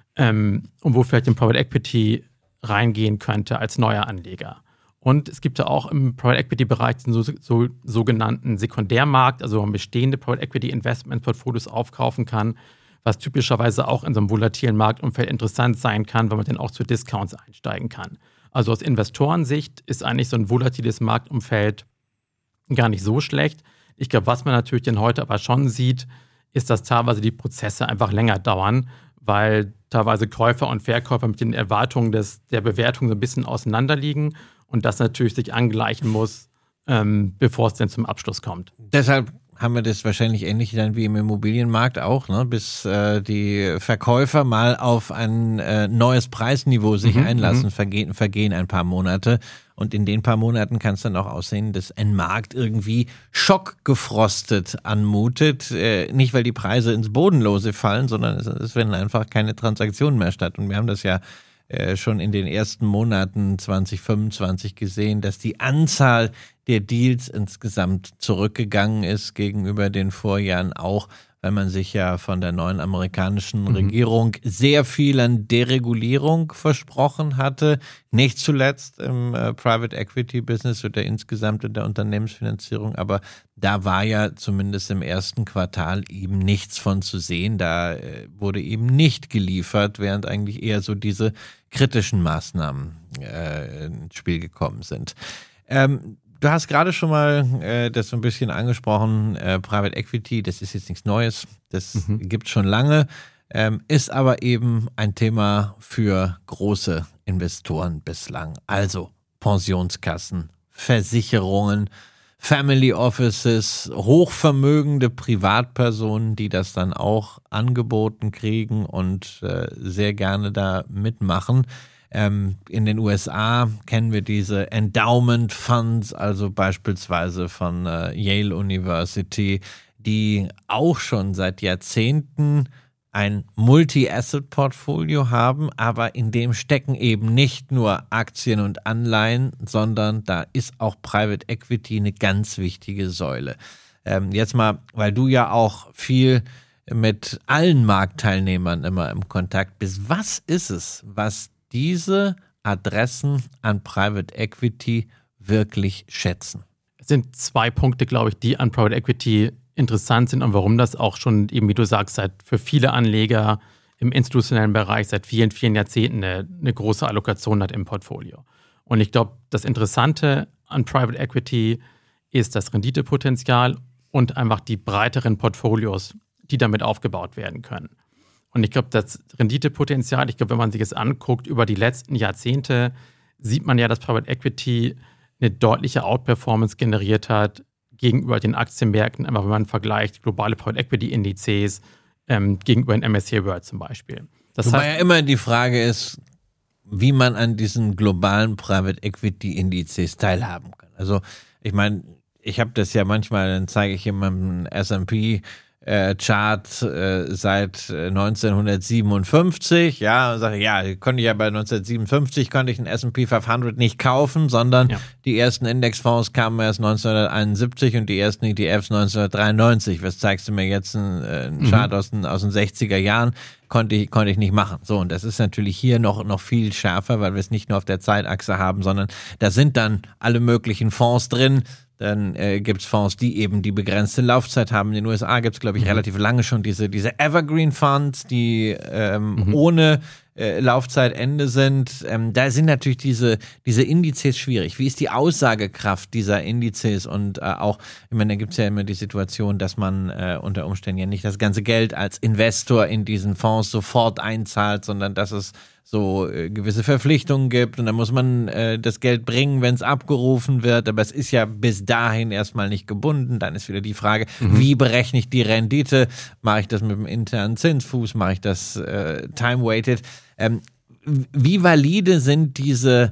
Und wo vielleicht in Private Equity reingehen könnte als neuer Anleger. Und es gibt ja auch im Private Equity Bereich den sogenannten Sekundärmarkt, also wo man bestehende Private Equity Investment Portfolios aufkaufen kann, was typischerweise auch in so einem volatilen Marktumfeld interessant sein kann, weil man dann auch zu Discounts einsteigen kann. Also aus Investorensicht ist eigentlich so ein volatiles Marktumfeld gar nicht so schlecht. Ich glaube, was man natürlich denn heute aber schon sieht, ist, dass teilweise die Prozesse einfach länger dauern, weil teilweise Käufer und Verkäufer mit den Erwartungen der Bewertung so ein bisschen auseinanderliegen und das natürlich sich angleichen muss, bevor es denn zum Abschluss kommt. Deshalb haben wir das wahrscheinlich ähnlich dann wie im Immobilienmarkt auch, ne? Bis die Verkäufer mal auf ein neues Preisniveau sich einlassen, vergehen ein paar Monate. Und in den paar Monaten kann es dann auch aussehen, dass ein Markt irgendwie schockgefrostet anmutet. Nicht, weil die Preise ins Bodenlose fallen, sondern es finden einfach keine Transaktionen mehr statt. Und wir haben das ja schon in den ersten Monaten 2025 gesehen, dass die Anzahl der Deals insgesamt zurückgegangen ist gegenüber den Vorjahren auch, weil man sich ja von der neuen amerikanischen Regierung sehr viel an Deregulierung versprochen hatte. Nicht zuletzt im Private Equity Business oder insgesamt in der Unternehmensfinanzierung, aber da war ja zumindest im ersten Quartal eben nichts von zu sehen. Da wurde eben nicht geliefert, während eigentlich eher so diese kritischen Maßnahmen ins Spiel gekommen sind. Du hast gerade schon mal das so ein bisschen angesprochen, Private Equity, das ist jetzt nichts Neues, das gibt's schon lange, ist aber eben ein Thema für große Investoren bislang. Also Pensionskassen, Versicherungen, Family Offices, hochvermögende Privatpersonen, die das dann auch angeboten kriegen und sehr gerne da mitmachen. In den USA kennen wir diese Endowment Funds, also beispielsweise von Yale University, die auch schon seit Jahrzehnten ein Multi-Asset-Portfolio haben, aber in dem stecken eben nicht nur Aktien und Anleihen, sondern da ist auch Private Equity eine ganz wichtige Säule. Jetzt mal, weil du ja auch viel mit allen Marktteilnehmern immer im Kontakt bist. Was ist es, was diese Adressen an Private Equity wirklich schätzen? Es sind 2 Punkte, glaube ich, die an Private Equity interessant sind und warum das auch schon, eben wie du sagst, für viele Anleger im institutionellen Bereich seit vielen, vielen Jahrzehnten eine große Allokation hat im Portfolio. Und ich glaube, das Interessante an Private Equity ist das Renditepotenzial und einfach die breiteren Portfolios, die damit aufgebaut werden können. Und ich glaube, das Renditepotenzial, wenn man sich das anguckt, über die letzten Jahrzehnte, sieht man ja, dass Private Equity eine deutliche Outperformance generiert hat gegenüber den Aktienmärkten, einfach wenn man vergleicht globale Private Equity Indizes gegenüber den MSCI World zum Beispiel. Wobei ja immer die Frage ist, wie man an diesen globalen Private Equity Indizes teilhaben kann. Also ich meine, ich habe das ja manchmal, dann zeige ich jemandem S&P Chart seit 1957, ja, und sage, ja, konnte ich ja bei 1957, konnte ich den S&P 500 nicht kaufen, sondern die ersten Indexfonds kamen erst 1971 und die ersten ETFs 1993. Was zeigst du mir jetzt, einen Chart aus den 60er Jahren? Konnte ich nicht machen. So, und das ist natürlich hier noch viel schärfer, weil wir es nicht nur auf der Zeitachse haben, sondern da sind dann alle möglichen Fonds drin. Dann gibt's Fonds, die eben die begrenzte Laufzeit haben. In den USA gibt's, glaube ich, relativ lange schon diese Evergreen Funds, die ohne Laufzeitende sind. Da sind natürlich diese Indizes schwierig. Wie ist die Aussagekraft dieser Indizes? Und auch, ich meine, da gibt's ja immer die Situation, dass man unter Umständen ja nicht das ganze Geld als Investor in diesen Fonds sofort einzahlt, sondern dass es so gewisse Verpflichtungen gibt und dann muss man das Geld bringen, wenn es abgerufen wird, aber es ist ja bis dahin erstmal nicht gebunden. Dann ist wieder die Frage, wie berechne ich die Rendite? Mache ich das mit dem internen Zinsfuß? Mache ich das time-weighted? Wie valide sind diese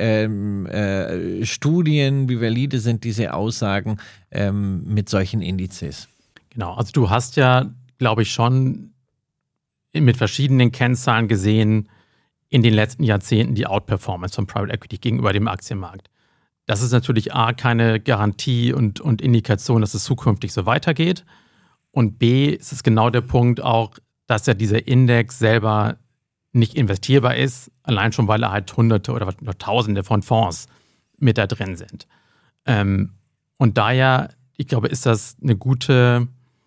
Studien, wie valide sind diese Aussagen mit solchen Indizes? Genau, also du hast ja, glaube ich, schon mit verschiedenen Kennzahlen gesehen, in den letzten Jahrzehnten die Outperformance von Private Equity gegenüber dem Aktienmarkt. Das ist natürlich A, keine Garantie und Indikation, dass es zukünftig so weitergeht. Und B, ist es genau der Punkt auch, dass ja dieser Index selber nicht investierbar ist, allein schon, weil er halt Hunderte oder Tausende von Fonds mit da drin sind. Und daher, ich glaube, ist das eine gute,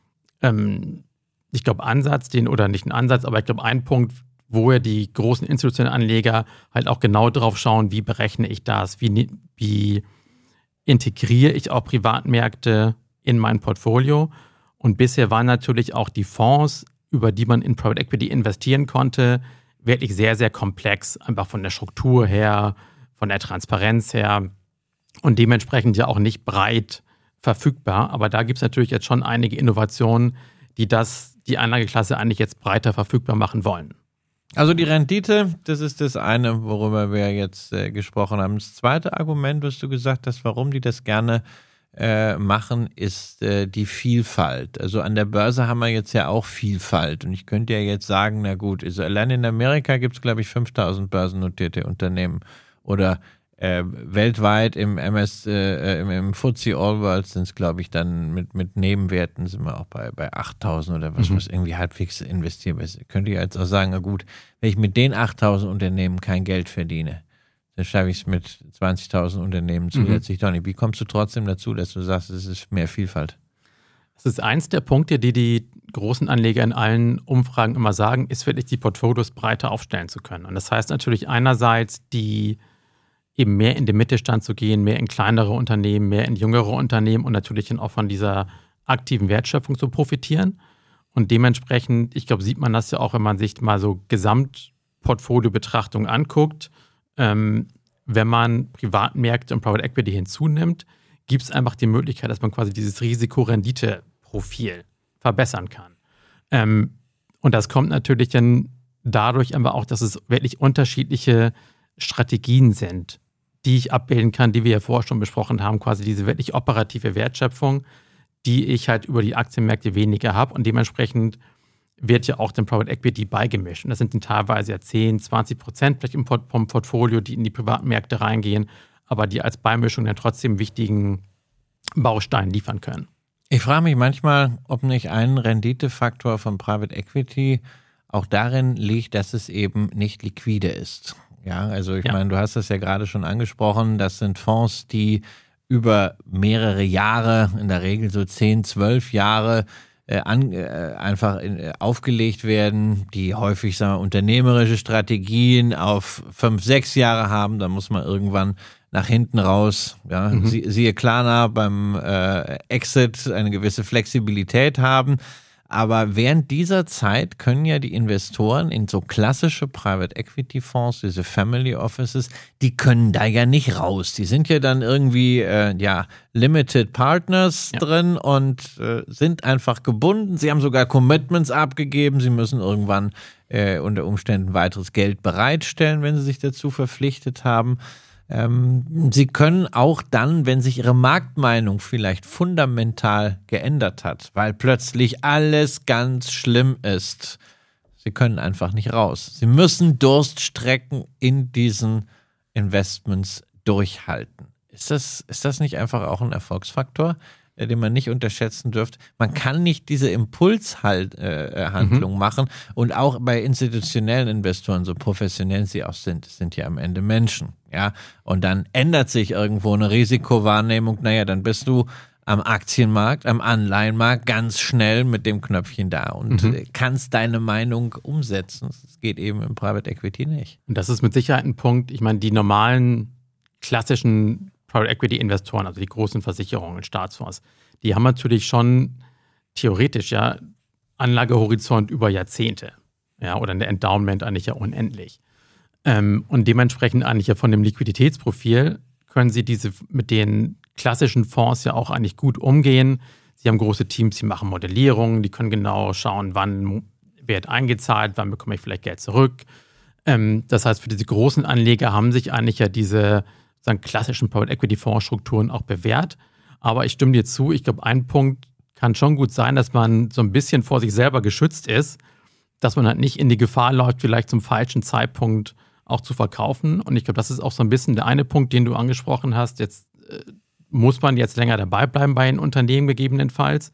Ansatz, oder nicht ein Ansatz, aber ich glaube, ein Punkt, wo ja die großen institutionellen Anleger halt auch genau drauf schauen, wie berechne ich das, wie integriere ich auch Privatmärkte in mein Portfolio. Und bisher waren natürlich auch die Fonds, über die man in Private Equity investieren konnte, wirklich sehr, sehr komplex, einfach von der Struktur her, von der Transparenz her und dementsprechend ja auch nicht breit verfügbar. Aber da gibt es natürlich jetzt schon einige Innovationen, die die Anlageklasse eigentlich jetzt breiter verfügbar machen wollen. Also die Rendite, das ist das eine, worüber wir jetzt gesprochen haben. Das zweite Argument, was du gesagt hast, warum die das gerne machen, ist die Vielfalt. Also an der Börse haben wir jetzt ja auch Vielfalt. Und ich könnte ja jetzt sagen, na gut, also allein in Amerika gibt es, glaube ich, 5000 börsennotierte Unternehmen. Oder weltweit im FTSE All World sind es, glaube ich, dann mit Nebenwerten sind wir auch bei 8000 oder was irgendwie halbwegs investierbar ist. Könnte ich jetzt auch sagen, na gut, wenn ich mit den 8000 Unternehmen kein Geld verdiene, dann schaffe ich es mit 20.000 Unternehmen zusätzlich doch nicht. Wie kommst du trotzdem dazu, dass du sagst, es ist mehr Vielfalt? Das ist eins der Punkte, die großen Anleger in allen Umfragen immer sagen, ist wirklich die Portfolios breiter aufstellen zu können. Und das heißt natürlich einerseits, eben mehr in den Mittelstand zu gehen, mehr in kleinere Unternehmen, mehr in jüngere Unternehmen und natürlich dann auch von dieser aktiven Wertschöpfung zu profitieren. Und dementsprechend, ich glaube, sieht man das ja auch, wenn man sich mal so Gesamtportfolio-Betrachtung anguckt. Wenn man Privatmärkte und Private Equity hinzunimmt, gibt es einfach die Möglichkeit, dass man quasi dieses Risiko-Rendite-Profil verbessern kann. Und das kommt natürlich dann dadurch aber auch, dass es wirklich unterschiedliche Strategien sind, die ich abbilden kann, die wir ja vorher schon besprochen haben, quasi diese wirklich operative Wertschöpfung, die ich halt über die Aktienmärkte weniger habe und dementsprechend wird ja auch dem Private Equity beigemischt. Und das sind dann teilweise ja 10-20% vielleicht vom Portfolio, die in die Privatmärkte reingehen, aber die als Beimischung dann trotzdem einen wichtigen Baustein liefern können. Ich frage mich manchmal, ob nicht ein Renditefaktor von Private Equity auch darin liegt, dass es eben nicht liquide ist. Ja, also ich meine, du hast das ja gerade schon angesprochen, das sind Fonds, die über mehrere Jahre, in der Regel so 10-12 Jahre einfach aufgelegt werden, die häufig, sagen wir, unternehmerische Strategien auf 5-6 Jahre haben, da muss man irgendwann nach hinten raus, ja, siehe Klarna beim Exit eine gewisse Flexibilität haben. Aber während dieser Zeit können ja die Investoren in so klassische Private Equity Fonds, diese Family Offices, die können da ja nicht raus. Die sind ja dann irgendwie Limited Partners drin und sind einfach gebunden. Sie haben sogar Commitments abgegeben. Sie müssen irgendwann unter Umständen weiteres Geld bereitstellen, wenn sie sich dazu verpflichtet haben. Sie können auch dann, wenn sich ihre Marktmeinung vielleicht fundamental geändert hat, weil plötzlich alles ganz schlimm ist, sie können einfach nicht raus. Sie müssen Durststrecken in diesen Investments durchhalten. Ist das nicht einfach auch ein Erfolgsfaktor, den man nicht unterschätzen dürfte? Man kann nicht diese Impulshandlung machen und auch bei institutionellen Investoren, so professionell sie auch sind, sind ja am Ende Menschen. Ja, und dann ändert sich irgendwo eine Risikowahrnehmung. Naja, dann bist du am Aktienmarkt, am Anleihenmarkt ganz schnell mit dem Knöpfchen da und kannst deine Meinung umsetzen. Das geht eben im Private Equity nicht. Und das ist mit Sicherheit ein Punkt. Ich meine, die normalen klassischen Private Equity Investoren, also die großen Versicherungen und Staatsfonds, die haben natürlich schon theoretisch Anlagehorizont über Jahrzehnte. Ja, oder ein Endowment eigentlich ja unendlich. Und dementsprechend eigentlich ja von dem Liquiditätsprofil können sie diese mit den klassischen Fonds ja auch eigentlich gut umgehen. Sie haben große Teams, die machen Modellierungen, die können genau schauen, wann wird eingezahlt, wann bekomme ich vielleicht Geld zurück. Das heißt, für diese großen Anleger haben sich eigentlich ja diese sozusagen klassischen Private Equity Fondsstrukturen auch bewährt. Aber ich stimme dir zu, ich glaube, ein Punkt kann schon gut sein, dass man so ein bisschen vor sich selber geschützt ist, dass man halt nicht in die Gefahr läuft, vielleicht zum falschen Zeitpunkt auch zu verkaufen. Und ich glaube, das ist auch so ein bisschen der eine Punkt, den du angesprochen hast. Jetzt muss man jetzt länger dabei bleiben bei den Unternehmen gegebenenfalls.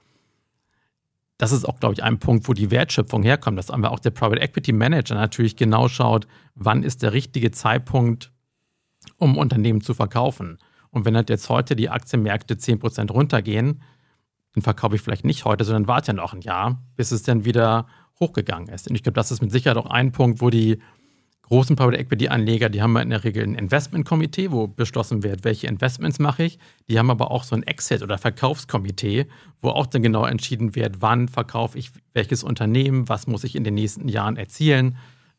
Das ist auch, glaube ich, ein Punkt, wo die Wertschöpfung herkommt, dass aber auch der Private Equity Manager natürlich genau schaut, wann ist der richtige Zeitpunkt, um Unternehmen zu verkaufen. Und wenn halt jetzt heute die Aktienmärkte 10% runtergehen, dann verkaufe ich vielleicht nicht heute, sondern warte ja noch ein Jahr, bis es dann wieder hochgegangen ist. Und ich glaube, das ist mit Sicherheit auch ein Punkt, wo die großen Private Equity Anleger, die haben in der Regel ein Investmentkomitee, wo beschlossen wird, welche Investments mache ich. Die haben aber auch so ein Exit- oder Verkaufskomitee, wo auch dann genau entschieden wird, wann verkaufe ich welches Unternehmen, was muss ich in den nächsten Jahren erzielen.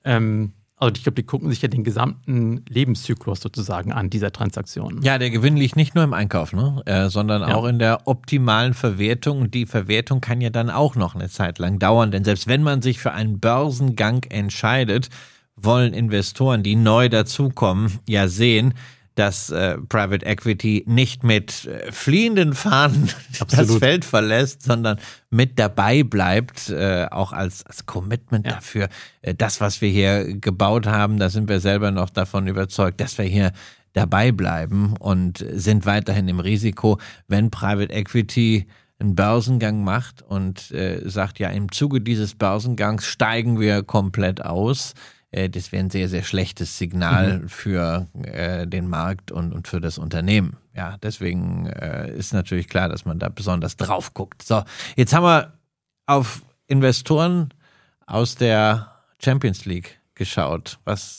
Also ich glaube, die gucken sich ja den gesamten Lebenszyklus sozusagen an dieser Transaktion. Ja, der Gewinn liegt nicht nur im Einkauf, sondern auch in der optimalen Verwertung. Und die Verwertung kann ja dann auch noch eine Zeit lang dauern. Denn selbst wenn man sich für einen Börsengang entscheidet, wollen Investoren, die neu dazukommen, ja sehen, dass Private Equity nicht mit fliehenden Fahnen das Feld verlässt, sondern mit dabei bleibt, auch als Commitment dafür. Das, was wir hier gebaut haben, da sind wir selber noch davon überzeugt, dass wir hier dabei bleiben und sind weiterhin im Risiko, wenn Private Equity einen Börsengang macht und sagt, ja, im Zuge dieses Börsengangs steigen wir komplett aus. Das wäre ein sehr, sehr schlechtes Signal für den Markt und für das Unternehmen. Ja, deswegen ist natürlich klar, dass man da besonders drauf guckt. So, jetzt haben wir auf Investoren aus der Champions League geschaut,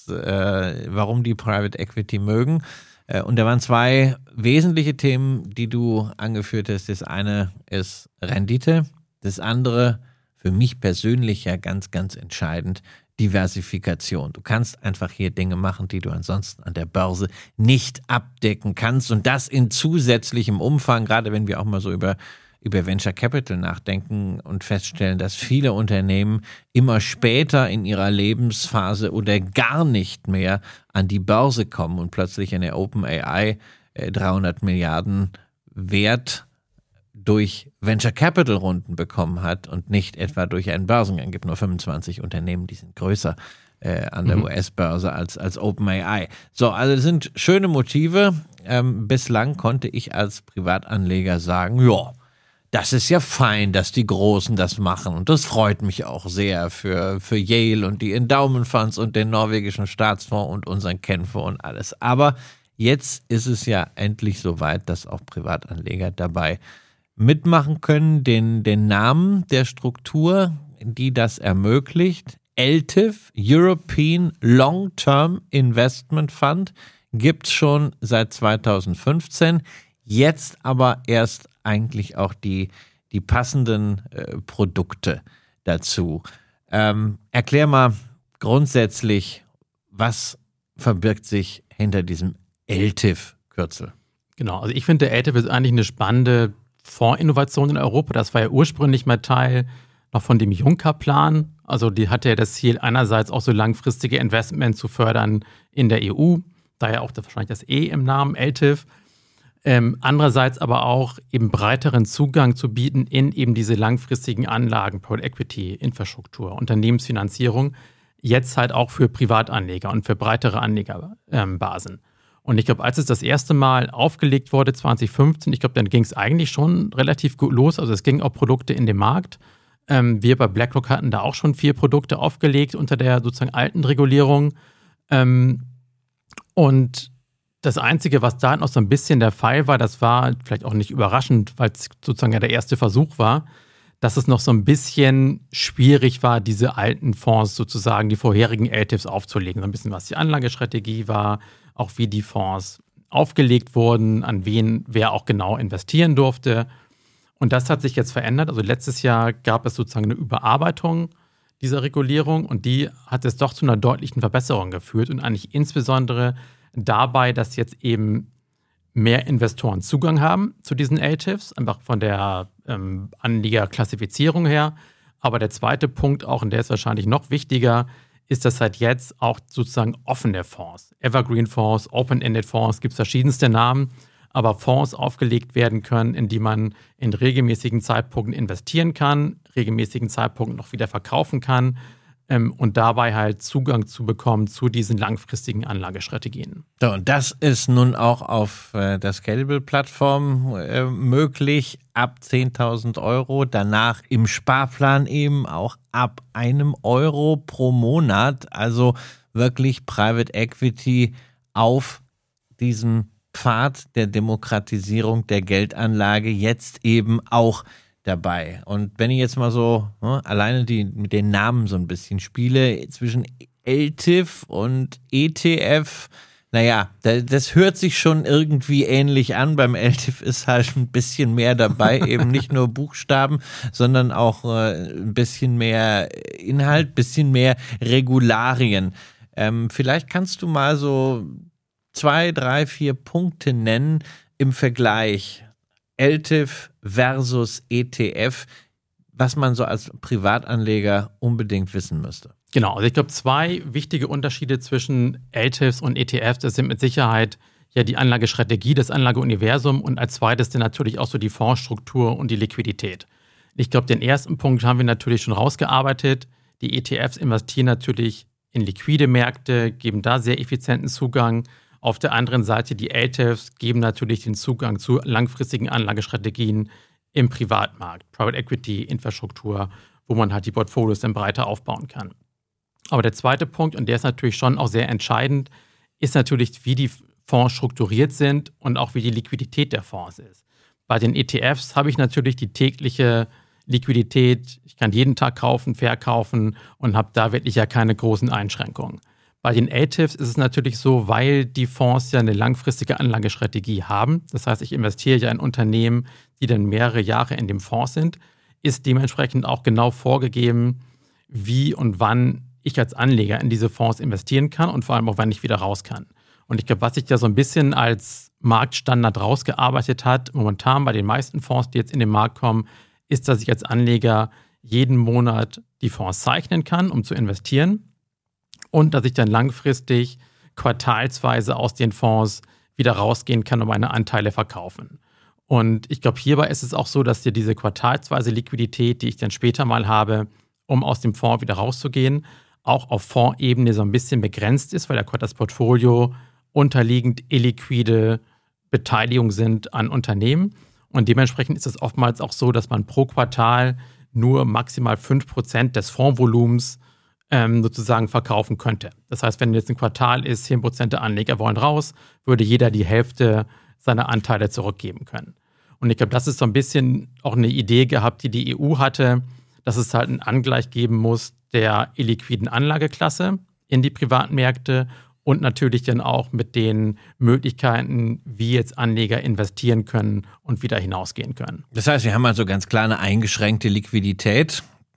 warum die Private Equity mögen. Und da waren zwei wesentliche Themen, die du angeführt hast. Das eine ist Rendite, das andere für mich persönlich ja ganz, ganz entscheidend, Diversifikation. Du kannst einfach hier Dinge machen, die du ansonsten an der Börse nicht abdecken kannst und das in zusätzlichem Umfang, gerade wenn wir auch mal so über Venture Capital nachdenken und feststellen, dass viele Unternehmen immer später in ihrer Lebensphase oder gar nicht mehr an die Börse kommen und plötzlich eine OpenAI 300 Milliarden Wert durch Venture Capital Runden bekommen hat und nicht etwa durch einen Börsengang. Es gibt nur 25 Unternehmen, die sind größer an der US-Börse als OpenAI. So, also das sind schöne Motive. Bislang konnte ich als Privatanleger sagen, ja, das ist ja fein, dass die Großen das machen und das freut mich auch sehr für Yale und die Endowment Funds und den norwegischen Staatsfonds und unseren Kenfonds und alles. Aber jetzt ist es ja endlich soweit, dass auch Privatanleger dabei mitmachen können, den Namen der Struktur, die das ermöglicht. ELTIF, European Long-Term Investment Fund, gibt es schon seit 2015. Jetzt aber erst eigentlich auch die passenden Produkte dazu. Erklär mal grundsätzlich, was verbirgt sich hinter diesem ELTIF-Kürzel? Genau, also ich finde, der ELTIF ist eigentlich eine spannende Fondsinnovation in Europa. Das war ja ursprünglich mal Teil noch von dem Juncker-Plan. Also die hatte ja das Ziel, einerseits auch so langfristige Investments zu fördern in der EU, daher auch wahrscheinlich das E im Namen ELTIF. Andererseits aber auch eben breiteren Zugang zu bieten in eben diese langfristigen Anlagen, Private Equity, Infrastruktur, Unternehmensfinanzierung, jetzt halt auch für Privatanleger und für breitere Anlegerbasen. Und ich glaube, als es das erste Mal aufgelegt wurde, 2015, ich glaube, dann ging es eigentlich schon relativ gut los. Also es gingen auch Produkte in den Markt. Wir bei BlackRock hatten da auch schon 4 Produkte aufgelegt unter der sozusagen alten Regulierung. Und das Einzige, was da noch so ein bisschen der Fall war, das war vielleicht auch nicht überraschend, weil es sozusagen ja der erste Versuch war, dass es noch so ein bisschen schwierig war, diese alten Fonds sozusagen, die vorherigen ELTIFs aufzulegen. So ein bisschen, was die Anlagestrategie war, auch wie die Fonds aufgelegt wurden, an wen wer auch genau investieren durfte. Und das hat sich jetzt verändert. Also letztes Jahr gab es sozusagen eine Überarbeitung dieser Regulierung und die hat es doch zu einer deutlichen Verbesserung geführt und eigentlich insbesondere dabei, dass jetzt eben mehr Investoren Zugang haben zu diesen ELTIFs, einfach von der Anlegerklassifizierung her. Aber der zweite Punkt, auch und der ist wahrscheinlich noch wichtiger, ist, dass seit jetzt auch sozusagen offene Fonds, Evergreen-Fonds, Open-Ended-Fonds, gibt es verschiedenste Namen, aber Fonds aufgelegt werden können, in die man in regelmäßigen Zeitpunkten investieren kann, regelmäßigen Zeitpunkten noch wieder verkaufen kann und dabei halt Zugang zu bekommen zu diesen langfristigen Anlagestrategien. So, und das ist nun auch auf der Scalable-Plattform möglich, ab 10.000 Euro, danach im Sparplan eben auch ab €1 pro Monat, also wirklich Private Equity auf diesem Pfad der Demokratisierung der Geldanlage jetzt eben auch dabei. Und wenn ich jetzt mal so alleine mit den Namen so ein bisschen spiele, zwischen ELTIF und ETF, naja, das hört sich schon irgendwie ähnlich an. Beim ELTIF ist halt ein bisschen mehr dabei, eben nicht nur Buchstaben, sondern auch ein bisschen mehr Inhalt, ein bisschen mehr Regularien. Vielleicht kannst du mal so 2, 3, 4 Punkte nennen im Vergleich ELTIF versus ETF, was man so als Privatanleger unbedingt wissen müsste. Genau, also ich glaube, 2 wichtige Unterschiede zwischen ELTIFs und ETFs, das sind mit Sicherheit ja die Anlagestrategie, das Anlageuniversum und als zweites dann natürlich auch so die Fondsstruktur und die Liquidität. Ich glaube, den ersten Punkt haben wir natürlich schon rausgearbeitet. Die ETFs investieren natürlich in liquide Märkte, geben da sehr effizienten Zugang. Auf der anderen Seite, die ELTIFs geben natürlich den Zugang zu langfristigen Anlagestrategien im Privatmarkt, Private Equity, Infrastruktur, wo man halt die Portfolios dann breiter aufbauen kann. Aber der zweite Punkt, und der ist natürlich schon auch sehr entscheidend, ist natürlich, wie die Fonds strukturiert sind und auch wie die Liquidität der Fonds ist. Bei den ETFs habe ich natürlich die tägliche Liquidität. Ich kann jeden Tag kaufen, verkaufen und habe da wirklich ja keine großen Einschränkungen. Bei den ELTIFs ist es natürlich so, weil die Fonds ja eine langfristige Anlagestrategie haben. Das heißt, ich investiere ja in Unternehmen, die dann mehrere Jahre in dem Fonds sind, ist dementsprechend auch genau vorgegeben, wie und wann ich als Anleger in diese Fonds investieren kann und vor allem auch, wann ich wieder raus kann. Und ich glaube, was sich da so ein bisschen als Marktstandard rausgearbeitet hat, momentan bei den meisten Fonds, die jetzt in den Markt kommen, ist, dass ich als Anleger jeden Monat die Fonds zeichnen kann, um zu investieren. Und dass ich dann langfristig quartalsweise aus den Fonds wieder rausgehen kann und meine Anteile verkaufen. Und ich glaube, hierbei ist es auch so, dass dir diese quartalsweise Liquidität, die ich dann später mal habe, um aus dem Fonds wieder rauszugehen, auch auf Fondsebene so ein bisschen begrenzt ist, weil das Portfolio unterliegend illiquide Beteiligungen sind an Unternehmen. Und dementsprechend ist es oftmals auch so, dass man pro Quartal nur maximal 5% des Fondsvolumens sozusagen verkaufen könnte. Das heißt, wenn jetzt ein Quartal ist, 10% der Anleger wollen raus, würde jeder die Hälfte seiner Anteile zurückgeben können. Und ich glaube, das ist so ein bisschen auch eine Idee gehabt, die die EU hatte, dass es halt einen Angleich geben muss der illiquiden Anlageklasse in die privaten Märkte und natürlich dann auch mit den Möglichkeiten, wie jetzt Anleger investieren können und wieder hinausgehen können. Das heißt, wir haben also ganz klar eine eingeschränkte Liquidität,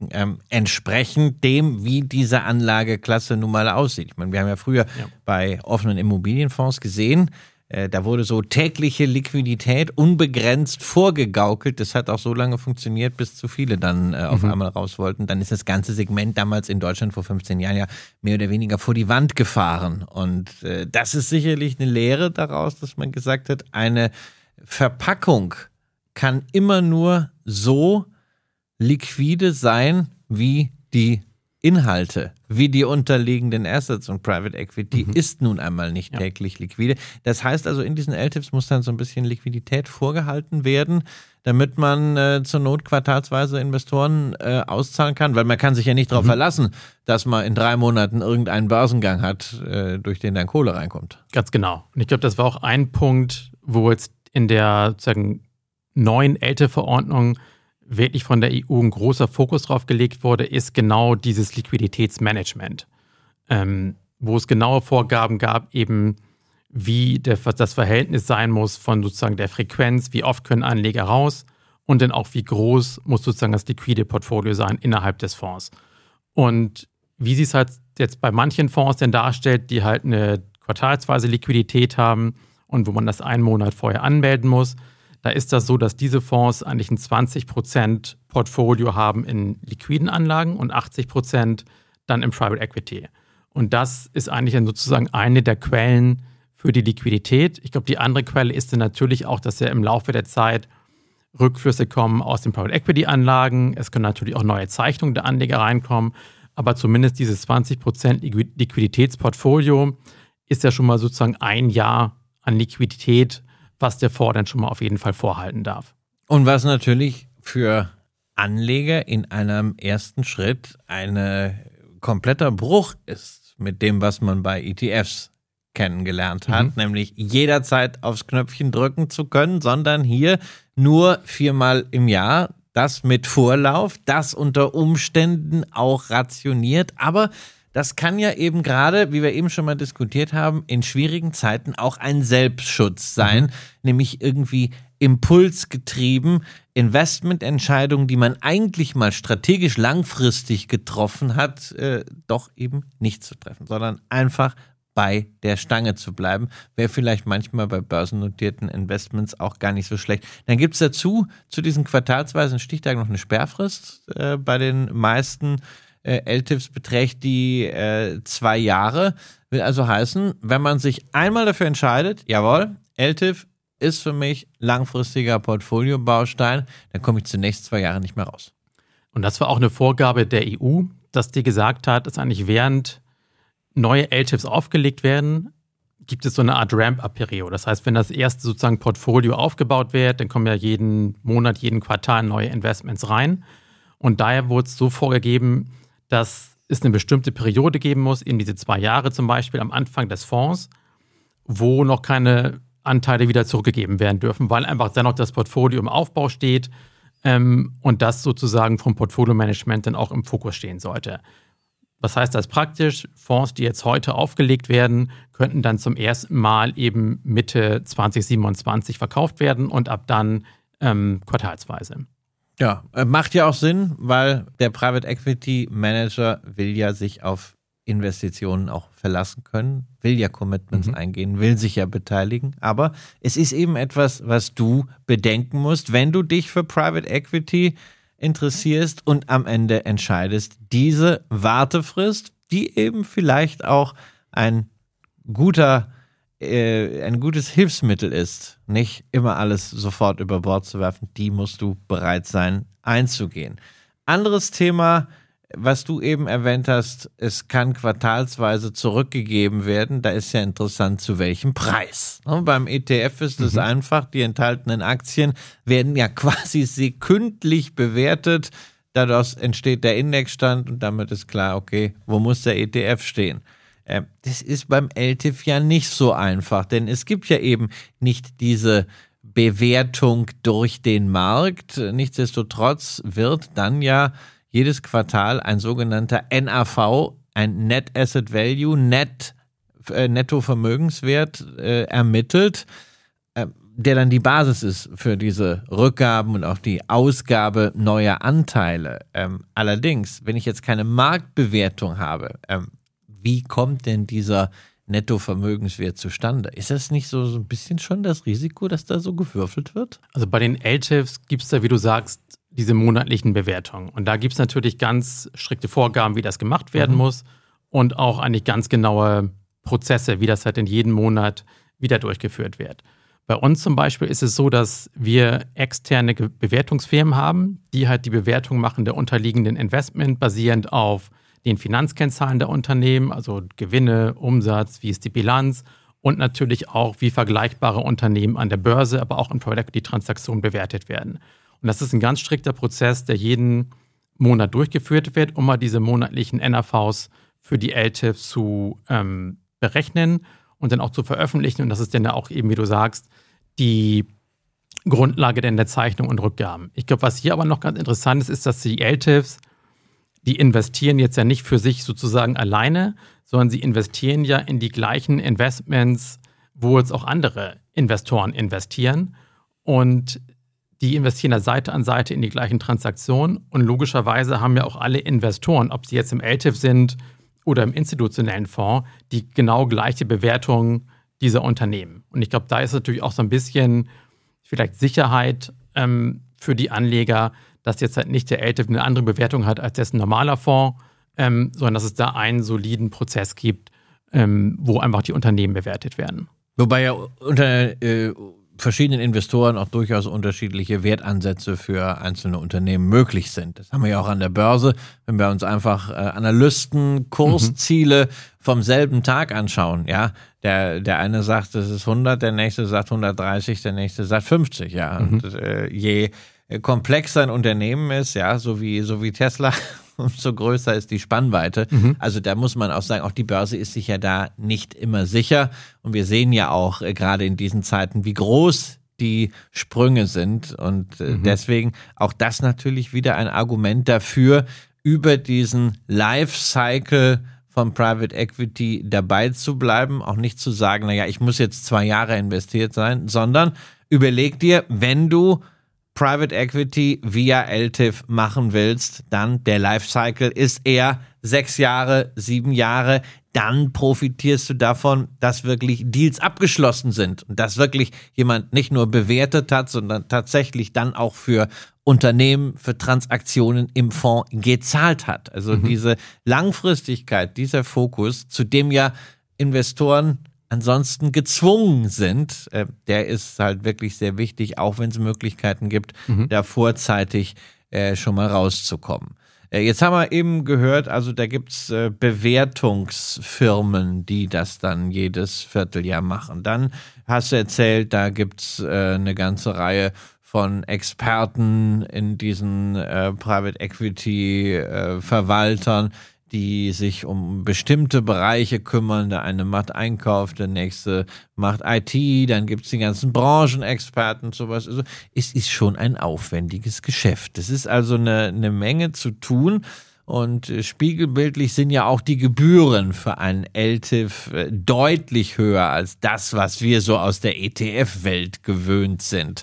entsprechend dem, wie diese Anlageklasse nun mal aussieht. Ich meine, wir haben ja früher bei offenen Immobilienfonds gesehen, da wurde so tägliche Liquidität unbegrenzt vorgegaukelt. Das hat auch so lange funktioniert, bis zu viele dann auf einmal raus wollten. Dann ist das ganze Segment damals in Deutschland vor 15 Jahren ja mehr oder weniger vor die Wand gefahren. Und das ist sicherlich eine Lehre daraus, dass man gesagt hat, eine Verpackung kann immer nur so liquide sein, wie die Inhalte, wie die unterliegenden Assets, und Private Equity ist nun einmal nicht täglich liquide. Das heißt also, in diesen LTIFs muss dann so ein bisschen Liquidität vorgehalten werden, damit man zur Not quartalsweise Investoren auszahlen kann, weil man kann sich ja nicht darauf verlassen, dass man in 3 Monaten irgendeinen Börsengang hat, durch den dann Kohle reinkommt. Ganz genau. Und ich glaube, das war auch ein Punkt, wo jetzt in der sozusagen neuen LTIF-Verordnung wirklich von der EU ein großer Fokus drauf gelegt wurde, ist genau dieses Liquiditätsmanagement, wo es genaue Vorgaben gab, eben wie das Verhältnis sein muss von sozusagen der Frequenz, wie oft können Anleger raus und dann auch wie groß muss sozusagen das liquide Portfolio sein innerhalb des Fonds. Und wie sie es halt jetzt bei manchen Fonds denn darstellt, die halt eine quartalsweise Liquidität haben und wo man das einen Monat vorher anmelden muss, da ist das so, dass diese Fonds eigentlich ein 20% Portfolio haben in liquiden Anlagen und 80% dann im Private Equity. Und das ist eigentlich dann sozusagen eine der Quellen für die Liquidität. Ich glaube, die andere Quelle ist dann natürlich auch, dass ja im Laufe der Zeit Rückflüsse kommen aus den Private Equity Anlagen. Es können natürlich auch neue Zeichnungen der Anleger reinkommen. Aber zumindest dieses 20% Liquiditätsportfolio ist ja schon mal sozusagen ein Jahr an Liquidität, was der Fonds dann schon mal auf jeden Fall vorhalten darf. Und was natürlich für Anleger in einem ersten Schritt ein kompletter Bruch ist mit dem, was man bei ETFs kennengelernt hat, nämlich jederzeit aufs Knöpfchen drücken zu können, sondern hier nur 4-mal im Jahr, das mit Vorlauf, das unter Umständen auch rationiert, aber das kann ja eben gerade, wie wir eben schon mal diskutiert haben, in schwierigen Zeiten auch ein Selbstschutz sein, nämlich irgendwie impulsgetrieben Investmententscheidungen, die man eigentlich mal strategisch langfristig getroffen hat, doch eben nicht zu treffen, sondern einfach bei der Stange zu bleiben. Wäre vielleicht manchmal bei börsennotierten Investments auch gar nicht so schlecht. Dann gibt es dazu, zu diesen quartalsweisen Stichtagen noch eine Sperrfrist. Bei den meisten LTIFs beträgt die 2 Jahre. Will also heißen, wenn man sich einmal dafür entscheidet, jawohl, LTIF ist für mich langfristiger Portfoliobaustein, dann komme ich zunächst 2 Jahre nicht mehr raus. Und das war auch eine Vorgabe der EU, dass die gesagt hat, dass eigentlich während neue LTIFs aufgelegt werden, gibt es so eine Art Ramp-Up-Periode. Das heißt, wenn das erste sozusagen Portfolio aufgebaut wird, dann kommen ja jeden Monat, jeden Quartal neue Investments rein. Und daher wurde es so vorgegeben, dass es eine bestimmte Periode geben muss, eben diese 2 Jahre zum Beispiel am Anfang des Fonds, wo noch keine Anteile wieder zurückgegeben werden dürfen, weil einfach dann noch das Portfolio im Aufbau steht und das sozusagen vom Portfolio-Management dann auch im Fokus stehen sollte. Was heißt das praktisch? Fonds, die jetzt heute aufgelegt werden, könnten dann zum ersten Mal eben Mitte 2027 verkauft werden und ab dann quartalsweise. Ja, macht ja auch Sinn, weil der Private Equity Manager will ja sich auf Investitionen auch verlassen können, will ja Commitments eingehen, will sich ja beteiligen. Aber es ist eben etwas, was du bedenken musst, wenn du dich für Private Equity interessierst und am Ende entscheidest, diese Wartefrist, die eben vielleicht auch ein gutes Hilfsmittel ist, nicht immer alles sofort über Bord zu werfen, die musst du bereit sein einzugehen. Anderes Thema, was du eben erwähnt hast, es kann quartalsweise zurückgegeben werden. Da ist ja interessant, zu welchem Preis. Beim ETF ist es einfach, die enthaltenen Aktien werden ja quasi sekündlich bewertet. Dadurch entsteht der Indexstand und damit ist klar, okay, wo muss der ETF stehen? Das ist beim LTIF ja nicht so einfach, denn es gibt ja eben nicht diese Bewertung durch den Markt. Nichtsdestotrotz wird dann ja jedes Quartal ein sogenannter NAV, ein Net Asset Value, Nettovermögenswert ermittelt, der dann die Basis ist für diese Rückgaben und auch die Ausgabe neuer Anteile. Allerdings, wenn ich jetzt keine Marktbewertung habe, wie kommt denn dieser Nettovermögenswert zustande? Ist das nicht so ein bisschen schon das Risiko, dass da so gewürfelt wird? Also bei den LTIFs gibt es da, wie du sagst, diese monatlichen Bewertungen. Und da gibt es natürlich ganz strikte Vorgaben, wie das gemacht werden muss und auch eigentlich ganz genaue Prozesse, wie das halt in jedem Monat wieder durchgeführt wird. Bei uns zum Beispiel ist es so, dass wir externe Bewertungsfirmen haben, die halt die Bewertung machen der unterliegenden Investment basierend auf den Finanzkennzahlen der Unternehmen, also Gewinne, Umsatz, wie ist die Bilanz und natürlich auch, wie vergleichbare Unternehmen an der Börse, aber auch in Private Equity Transaktionen bewertet werden. Und das ist ein ganz strikter Prozess, der jeden Monat durchgeführt wird, um mal diese monatlichen NAVs für die LTIFs zu berechnen und dann auch zu veröffentlichen. Und das ist dann auch eben, wie du sagst, die Grundlage der Zeichnung und Rückgaben. Ich glaube, was hier aber noch ganz interessant ist, ist, dass die LTIFs, die investieren jetzt ja nicht für sich sozusagen alleine, sondern sie investieren ja in die gleichen Investments, wo jetzt auch andere Investoren investieren. Und die investieren da Seite an Seite in die gleichen Transaktionen und logischerweise haben ja auch alle Investoren, ob sie jetzt im LTIF sind oder im institutionellen Fonds, die genau gleiche Bewertung dieser Unternehmen. Und ich glaube, da ist natürlich auch so ein bisschen vielleicht Sicherheit für die Anleger, dass jetzt halt nicht der LTIF eine andere Bewertung hat als dessen normaler Fonds, sondern dass es da einen soliden Prozess gibt, wo einfach die Unternehmen bewertet werden. Wobei ja unter verschiedenen Investoren auch durchaus unterschiedliche Wertansätze für einzelne Unternehmen möglich sind. Das haben wir ja auch an der Börse, wenn wir uns einfach Analysten, Kursziele vom selben Tag anschauen. Ja, der eine sagt, es ist 100, der nächste sagt 130, der nächste sagt 50. Ja, und je komplexer ein Unternehmen ist, ja, so wie Tesla, umso größer ist die Spannweite. Also da muss man auch sagen, auch die Börse ist sich ja da nicht immer sicher. Und wir sehen ja auch gerade in diesen Zeiten, wie groß die Sprünge sind. Und deswegen auch das natürlich wieder ein Argument dafür, über diesen Lifecycle von Private Equity dabei zu bleiben, auch nicht zu sagen, naja, ich muss jetzt 2 Jahre investiert sein, sondern überleg dir, wenn du Private Equity via LTIF machen willst, dann der Lifecycle ist eher 6 Jahre, 7 Jahre, dann profitierst du davon, dass wirklich Deals abgeschlossen sind und dass wirklich jemand nicht nur bewertet hat, sondern tatsächlich dann auch für Unternehmen, für Transaktionen im Fonds gezahlt hat. Also diese Langfristigkeit, dieser Fokus, zu dem ja Investoren ansonsten gezwungen sind, der ist halt wirklich sehr wichtig, auch wenn es Möglichkeiten gibt, da vorzeitig schon mal rauszukommen. Jetzt haben wir eben gehört, also da gibt's Bewertungsfirmen, die das dann jedes Vierteljahr machen. Dann hast du erzählt, da gibt's eine ganze Reihe von Experten in diesen Private Equity Verwaltern, die sich um bestimmte Bereiche kümmern. Der eine macht Einkauf, der nächste macht IT, dann gibt's die ganzen Branchenexperten und sowas. Also es ist schon ein aufwendiges Geschäft. Es ist also eine Menge zu tun. Und spiegelbildlich sind ja auch die Gebühren für einen LTIF deutlich höher als das, was wir so aus der ETF-Welt gewöhnt sind.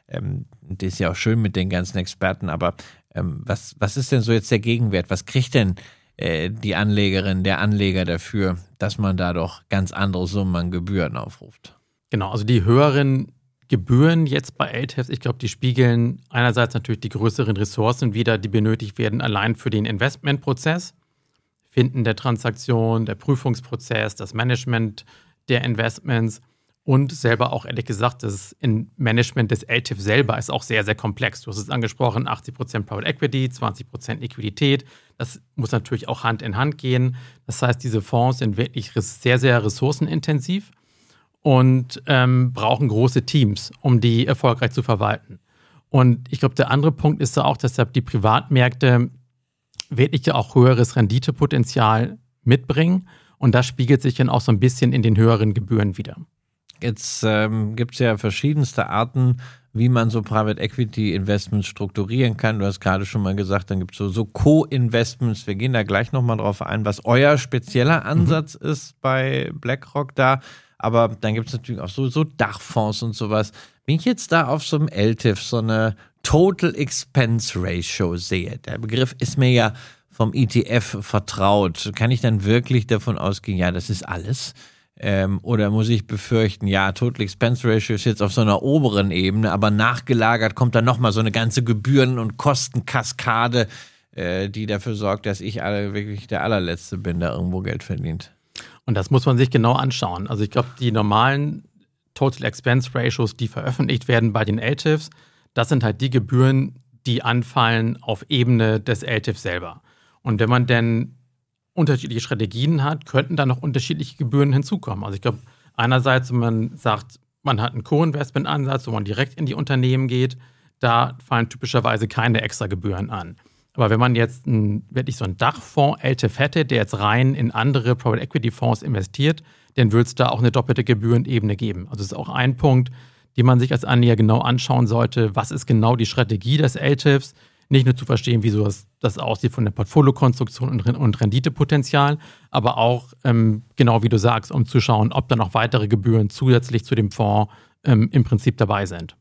Das ist ja auch schön mit den ganzen Experten, aber was ist denn so jetzt der Gegenwert? Was kriegt denn die Anlegerin, der Anleger dafür, dass man da doch ganz andere Summen an Gebühren aufruft? Genau, also die höheren Gebühren jetzt bei LTIFs, ich glaube, die spiegeln einerseits natürlich die größeren Ressourcen wider, die benötigt werden allein für den Investmentprozess, Finden der Transaktion, der Prüfungsprozess, das Management der Investments und selber auch, ehrlich gesagt, das Management des LTIF selber ist auch sehr, sehr komplex. Du hast es angesprochen, 80% Private Equity, 20% Liquidität. Das muss natürlich auch Hand in Hand gehen. Das heißt, diese Fonds sind wirklich sehr, sehr ressourcenintensiv und brauchen große Teams, um die erfolgreich zu verwalten. Und ich glaube, der andere Punkt ist da auch, dass die Privatmärkte wirklich ja auch höheres Renditepotenzial mitbringen. Und das spiegelt sich dann auch so ein bisschen in den höheren Gebühren wider. Jetzt gibt es ja verschiedenste Arten, wie man so Private Equity Investments strukturieren kann. Du hast gerade schon mal gesagt, dann gibt es so Co-Investments. Wir gehen da gleich nochmal drauf ein, was euer spezieller Ansatz ist bei BlackRock da. Aber dann gibt es natürlich auch so Dachfonds und sowas. Wenn ich jetzt da auf so einem LTIF so eine Total Expense Ratio sehe, der Begriff ist mir ja vom ETF vertraut, kann ich dann wirklich davon ausgehen, ja, das ist alles? Oder muss ich befürchten, ja, Total Expense Ratio ist jetzt auf so einer oberen Ebene, aber nachgelagert kommt dann nochmal so eine ganze Gebühren- und Kostenkaskade, die dafür sorgt, dass ich wirklich der Allerletzte bin, der irgendwo Geld verdient. Und das muss man sich genau anschauen. Also ich glaube, die normalen Total Expense Ratios, die veröffentlicht werden bei den LTIFs, das sind halt die Gebühren, die anfallen auf Ebene des LTIF selber. Und wenn man denn unterschiedliche Strategien hat, könnten da noch unterschiedliche Gebühren hinzukommen. Also ich glaube, einerseits, wenn man sagt, man hat einen Co-Investment-Ansatz, wo man direkt in die Unternehmen geht, da fallen typischerweise keine extra Gebühren an. Aber wenn man jetzt wirklich so einen Dachfonds LTIF hätte, der jetzt rein in andere Private Equity Fonds investiert, dann würde es da auch eine doppelte Gebührenebene geben. Also das ist auch ein Punkt, den man sich als Anleger genau anschauen sollte. Was ist genau die Strategie des LTIFs? Nicht nur zu verstehen, wie so das aussieht von der Portfoliokonstruktion und Renditepotenzial, aber auch, genau wie du sagst, um zu schauen, ob da noch weitere Gebühren zusätzlich zu dem Fonds im Prinzip dabei sind. Ja,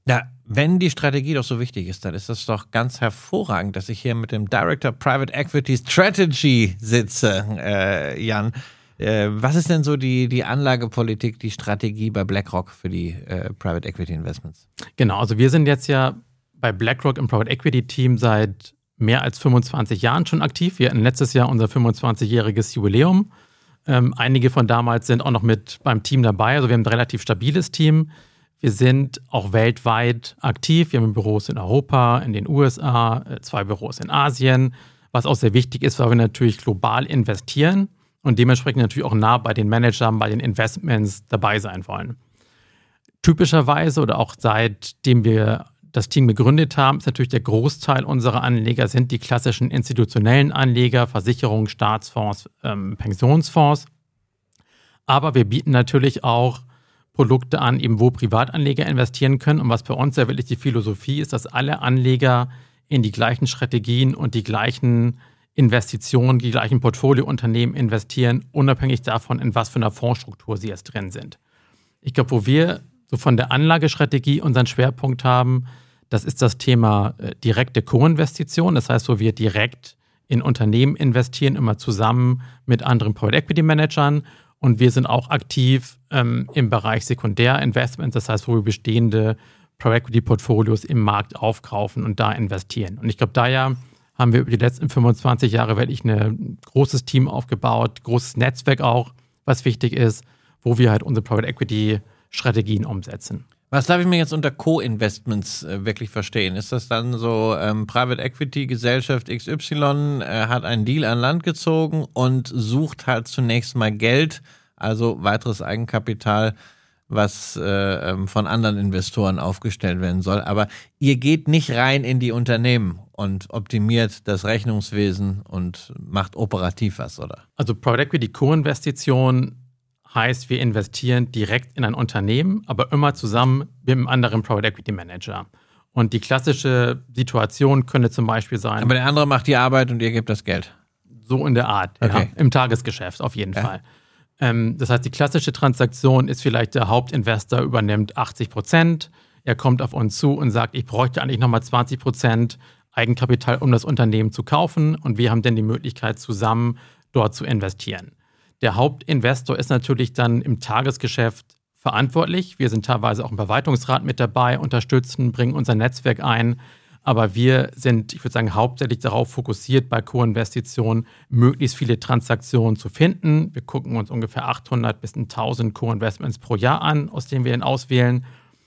Wenn die Strategie doch so wichtig ist, dann ist das doch ganz hervorragend, dass ich hier mit dem Director Private Equity Strategy sitze, Jan. Was ist denn so die Anlagepolitik, die Strategie bei BlackRock für die Private Equity Investments? Genau, also wir sind jetzt ja bei BlackRock im Private Equity Team seit mehr als 25 Jahren schon aktiv. Wir hatten letztes Jahr unser 25-jähriges Jubiläum. Einige von damals sind auch noch mit beim Team dabei. Also wir haben ein relativ stabiles Team. Wir sind auch weltweit aktiv. Wir haben Büros in Europa, in den USA, 2 Büros in Asien, was auch sehr wichtig ist, weil wir natürlich global investieren und dementsprechend natürlich auch nah bei den Managern, bei den Investments dabei sein wollen. Typischerweise oder auch seitdem wir das Team gegründet haben, ist natürlich der Großteil unserer Anleger sind die klassischen institutionellen Anleger, Versicherungen, Staatsfonds, Pensionsfonds. Aber wir bieten natürlich auch Produkte an, eben wo Privatanleger investieren können. Und was bei uns ja wirklich die Philosophie ist, dass alle Anleger in die gleichen Strategien und die gleichen Investitionen, die gleichen Portfoliounternehmen investieren, unabhängig davon, in was für einer Fondsstruktur sie jetzt drin sind. Ich glaube, wo wir so von der Anlagestrategie unseren Schwerpunkt haben, das ist das Thema direkte Co-Investition. Das heißt, wo wir direkt in Unternehmen investieren, immer zusammen mit anderen Private Equity Managern. Und wir sind auch aktiv im Bereich Sekundärinvestments, das heißt, wo wir bestehende Private Equity Portfolios im Markt aufkaufen und da investieren. Und ich glaube, daher haben wir über die letzten 25 Jahre wirklich ein großes Team aufgebaut, großes Netzwerk auch, was wichtig ist, wo wir halt unsere Private Equity Strategien umsetzen. Was darf ich mir jetzt unter Co-Investments wirklich verstehen? Ist das dann so, Private Equity Gesellschaft XY hat einen Deal an Land gezogen und sucht halt zunächst mal Geld, also weiteres Eigenkapital, was von anderen Investoren aufgestellt werden soll. Aber ihr geht nicht rein in die Unternehmen und optimiert das Rechnungswesen und macht operativ was, oder? Also Private Equity Co-Investition heißt, wir investieren direkt in ein Unternehmen, aber immer zusammen mit einem anderen Private Equity Manager. Und die klassische Situation könnte zum Beispiel sein... Aber der andere macht die Arbeit und ihr gebt das Geld? So in der Art, okay. Ja, im Tagesgeschäft auf jeden Fall. Das heißt, die klassische Transaktion ist vielleicht, der Hauptinvestor übernimmt 80%, er kommt auf uns zu und sagt, ich bräuchte eigentlich nochmal 20% Eigenkapital, um das Unternehmen zu kaufen, und wir haben dann die Möglichkeit, zusammen dort zu investieren. Der Hauptinvestor ist natürlich dann im Tagesgeschäft verantwortlich. Wir sind teilweise auch im Verwaltungsrat mit dabei, unterstützen, bringen unser Netzwerk ein. Aber wir sind, ich würde sagen, hauptsächlich darauf fokussiert, bei Co-Investitionen möglichst viele Transaktionen zu finden. Wir gucken uns ungefähr 800 bis 1000 Co-Investments pro Jahr an, aus denen wir ihn auswählen,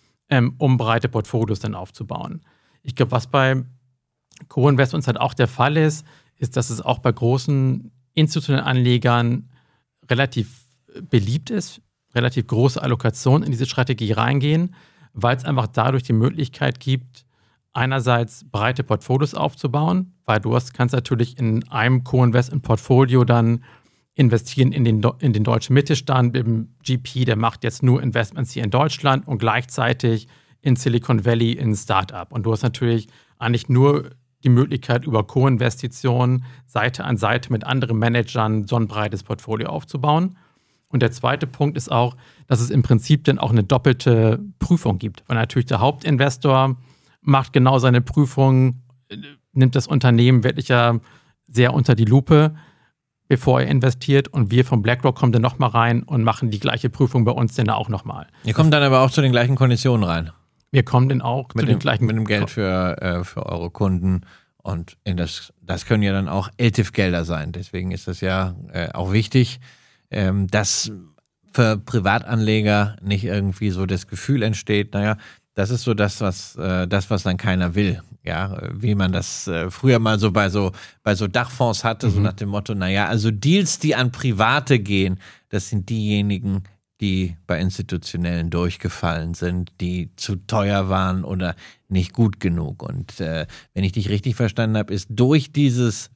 um breite Portfolios dann aufzubauen. Ich glaube, was bei Co-Investments halt auch der Fall ist, dass es auch bei großen institutionellen Anlegern relativ beliebt ist, relativ große Allokationen in diese Strategie reingehen, weil es einfach dadurch die Möglichkeit gibt, einerseits breite Portfolios aufzubauen, weil kannst natürlich in einem Co-Investment-Portfolio dann investieren in den deutschen Mittelstand. Im GP, der macht jetzt nur Investments hier in Deutschland und gleichzeitig in Silicon Valley in Startup. Und du hast natürlich eigentlich nur die Möglichkeit, über Co-Investitionen Seite an Seite mit anderen Managern so ein breites Portfolio aufzubauen. Und der zweite Punkt ist auch, dass es im Prinzip dann auch eine doppelte Prüfung gibt. Weil natürlich der Hauptinvestor macht genau seine Prüfung, nimmt das Unternehmen wirklich ja sehr unter die Lupe, bevor er investiert. Und wir von BlackRock kommen dann nochmal rein und machen die gleiche Prüfung bei uns dann auch nochmal. Ihr kommt dann aber auch zu den gleichen Konditionen rein. Wir kommen dann auch zu den gleichen... Mit dem Geld für eure Kunden. Und das können ja dann auch LTIF-Gelder sein. Deswegen ist das ja auch wichtig, dass für Privatanleger nicht irgendwie so das Gefühl entsteht, naja, das ist so das, was dann keiner will. Ja, wie man das früher mal so bei so Dachfonds hatte, so nach dem Motto, naja, also Deals, die an Private gehen, das sind diejenigen, die bei Institutionellen durchgefallen sind, die zu teuer waren oder nicht gut genug. Und wenn ich dich richtig verstanden habe, ist durch dieses